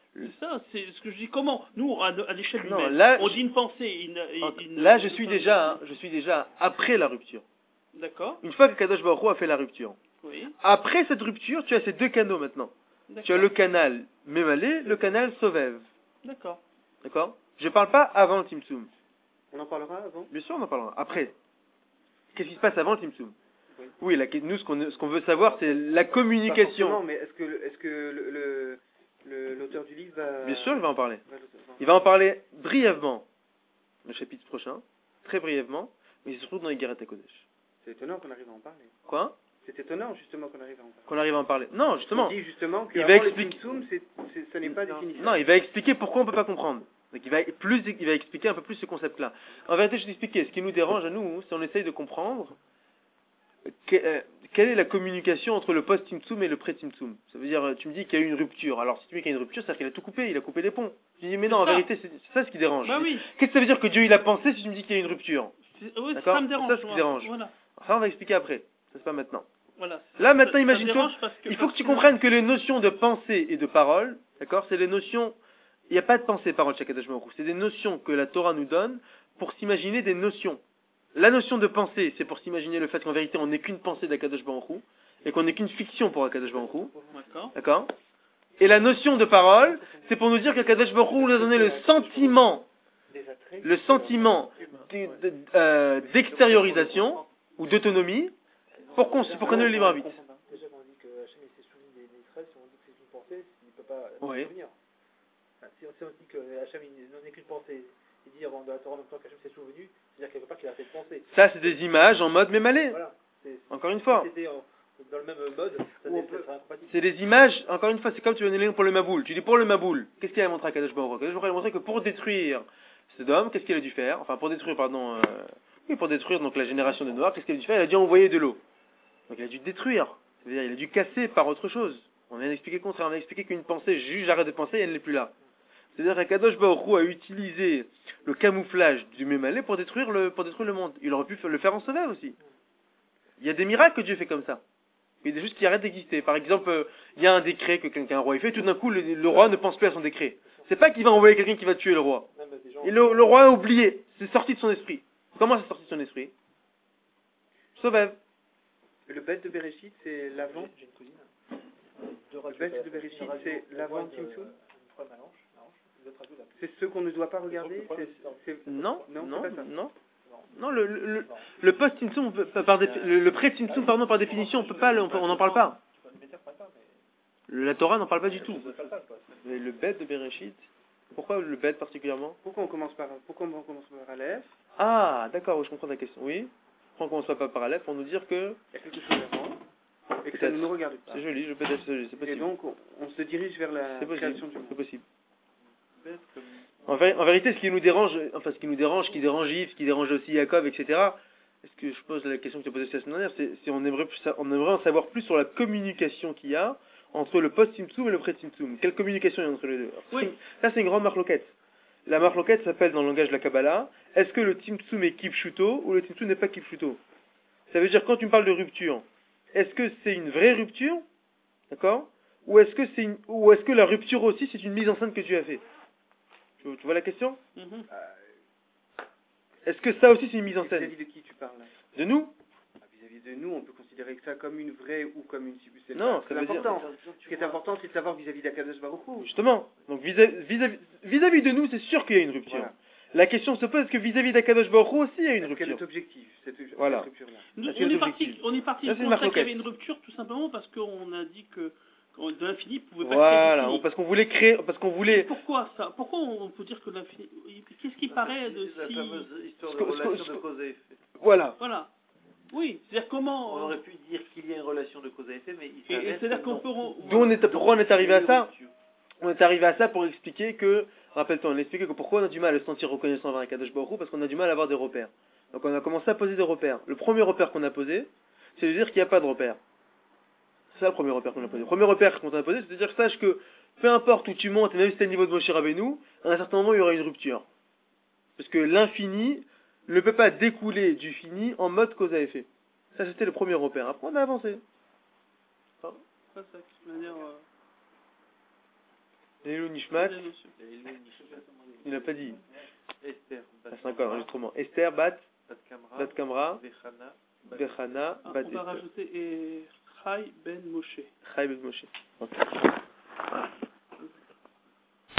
C'est ça, c'est ce que je dis. Comment nous, à l'échelle Non, humaine, là, on dit une pensée. Là, je suis déjà après la rupture. D'accord. Une fois que Kadosh Baruch Hu a fait la rupture. Oui. Après cette rupture, tu as ces deux canaux maintenant. Tu as le canal Mémalé, le canal Sovev. D'accord. D'accord? Je ne parle pas avant le Tzimtzum. On en parlera avant? Bien sûr, on en parlera. Après. Qu'est-ce qui se passe avant le Tzimtzum? Oui, nous, ce qu'on veut savoir, c'est la communication. Non, mais est-ce que l'auteur du livre va... Bien sûr, il va en parler. Il va en parler brièvement, le chapitre prochain, très brièvement, mais c'est surtout dans les Guéret HaKodesh. C'est étonnant qu'on arrive à en parler. Quoi? C'est étonnant, justement, qu'on arrive à en parler. Qu'on arrive à en parler. Non, justement. On dit justement que il va expliquer... ça n'est pas définitif. Non, il va expliquer pourquoi on ne peut pas comprendre. Donc il va expliquer un peu plus ce concept-là. En vérité, je vais t'expliquer. Ce qui nous dérange à nous, c'est on essaye de comprendre quelle est la communication entre le post-Tzimtzum et le pré-Tzimtzum. Ça veut dire, tu me dis qu'il y a eu une rupture. Alors, si tu me dis qu'il y a une rupture, c'est-à-dire qu'il a tout coupé, il a coupé les ponts. Je dis, mais non, en vérité, c'est ça ce qui dérange. Bah oui. Qu'est-ce que ça veut dire que Dieu, il a pensé si tu me dis qu'il y a une rupture? Oui, d'accord? Ça me dérange. C'est ça ce qui dérange. Voilà. Ça, on va expliquer après. Ça, c'est pas maintenant. Voilà. Là, maintenant, imagine-toi, il faut que tu comprennes que les notions de pensée et de parole, d'accord, c'est les notions, il n'y a pas de pensée et parole chez Kadosh Baruch Hu. C'est des notions que la Torah nous donne pour s'imaginer des notions. La notion de pensée, c'est pour s'imaginer le fait qu'en vérité, on n'est qu'une pensée d'Akadosh Baruch Hu, et qu'on n'est qu'une fiction pour Akadosh Baruch Hu. D'accord? Et la notion de parole, c'est pour nous dire qu'Akadosh Baruch Hu nous a donné le sentiment d'extériorisation, ou d'autonomie, pour qu'on ait le libre arbitre. Déjà, on dit que Hachem s'est souvenu d'Israël, si on dit que c'est une pensée, il ne peut pas oui. souvenir. Enfin, si on dit que Hachem n'en est qu'une pensée, et dire dans la Torah en même temps qu'Hachem s'est souvenu, c'est-à-dire quelque part qu'il a fait de pensée. Ça, c'est des images en mode mémalé. Voilà. Encore une fois. Si c'était dans le même mode, ça serait incompatible. C'est des images, encore une fois, c'est comme tu veux donner pour le Maboul. Tu dis pour le Maboul, qu'est-ce qu'il a montré à Kadosh Baruch Hu? Kadosh Baruch Hu a montré que pour détruire Sodome, qu'est-ce qu'il a dû faire? Enfin, pour détruire, pour détruire donc la génération des Noirs, qu'est-ce qu'il a dû faire? Il a dû envoyer de l'eau. Donc il a dû détruire. C'est-à-dire, il a dû casser par autre chose. On vient d'expliquer le contraire. On a expliqué qu'une pensée, juste j'arrête de penser, elle n'est plus là. C'est-à-dire qu'Akadosh Baruch Hu a utilisé le camouflage du Mémalé pour détruire le monde. Il aurait pu le faire en Sovev aussi. Il y a des miracles que Dieu fait comme ça. Il y a des choses qui arrêtent d'exister. Par exemple, il y a un décret qu'un roi fait, tout d'un coup le roi ne pense plus à son décret. C'est pas qu'il va envoyer quelqu'un qui va tuer le roi. Et le roi a oublié. C'est sorti de son esprit. Comment c'est sorti de son esprit? Sovev. Le bête de Bereshit, c'est l'avant. J'ai une cousine. Le bête de Bereshit, c'est l'avant Tzimtzum. C'est ceux qu'on ne doit pas regarder. Non, non. Le post-Tzimtzum, le pré-Tzimtzum, pardon, par définition, on n'en parle pas. La Torah n'en parle pas du tout. Mais le bête de Bereshit, pourquoi le bête particulièrement? Pourquoi on commence par Aleph? Ah, d'accord, oui, je comprends ta question. Oui. Pourquoi on commence pas par Aleph pour nous dire que il y a quelque chose avant et que ça ne nous regarde pas. C'est joli, peut-être c'est possible. Et donc on se dirige vers la création du monde. C'est possible. En vérité, ce qui nous dérange, qui dérange Yves, ce qui dérange aussi Yaakov, etc. Est-ce que je pose la question que tu as posée la semaine dernière, c'est on aimerait en savoir plus sur la communication qu'il y a entre le post-Tzimtzum et le pré-Tzimtzum. Quelle communication il y a entre les deux? Oui. Ça, c'est une grande marloquette. La marloquette s'appelle dans le langage de la Kabbalah, est-ce que le Tzimtzum est Kipshuto ou le Tzimtzum n'est pas Kipshuto? Ça veut dire, quand tu me parles de rupture, est-ce que c'est une vraie rupture? D'accord? Ou est-ce que la rupture aussi, c'est une mise en scène que tu as fait? Tu vois la question? Est-ce que ça aussi, c'est une mise en scène? Vis-à-vis de qui tu parles là? De nous? Vis-à-vis de nous, on peut considérer que ça comme une vraie ou comme une substance. Non, c'est important. Ce qui est important, c'est de savoir vis-à-vis d'Akadosh Baruch Hu. Justement. Donc vis-à-vis de nous, c'est sûr qu'il y a une rupture. Voilà. La question se pose, est-ce que vis-à-vis d'Akadosh Baruch Hu aussi il y a une rupture? Quel est objectif, cette voilà. rupture-là? On est parti du constat qu'il y avait une rupture tout simplement parce qu'on a dit que de l'infini pouvait pas créer l'infini. Parce qu'on voulait Pourquoi ça? Pourquoi on peut dire que l'infini? Qu'est-ce qui paraît de la si... fameuse histoire de relation de cause et effet. Voilà. Oui, c'est-à-dire comment... On aurait pu dire qu'il y a une relation de cause à effet, mais il c'est-à-dire qu'on peut... Pourquoi on est arrivé à ça? On est arrivé à ça pour expliquer que, rappelle-toi, on a expliqué que pourquoi on a du mal à se sentir reconnaissant envers Akadosh Baruch Hu, parce qu'on a du mal à avoir des repères. Donc on a commencé à poser des repères. Le premier repère qu'on a posé, c'est de dire qu'il n'y a pas de repère. C'est ça le premier repère qu'on a posé. Le premier repère qu'on a posé, c'est de dire, sache que, peu importe où tu montes, et même si tu es au niveau de Moshe Rabbeinu, à un certain moment, il y aura une rupture. Parce que l'infini ne peut pas découler du fini en mode cause à effet. Ça, c'était le premier repère. Après, on a avancé. Leilou Nishmat. Il n'a pas dit. Esther. C'est encore l'enregistrement. Esther, Bat Kamra. Bechana. On va rajouter Chai Ben Moshe. Chai Ben Moshe. Ok.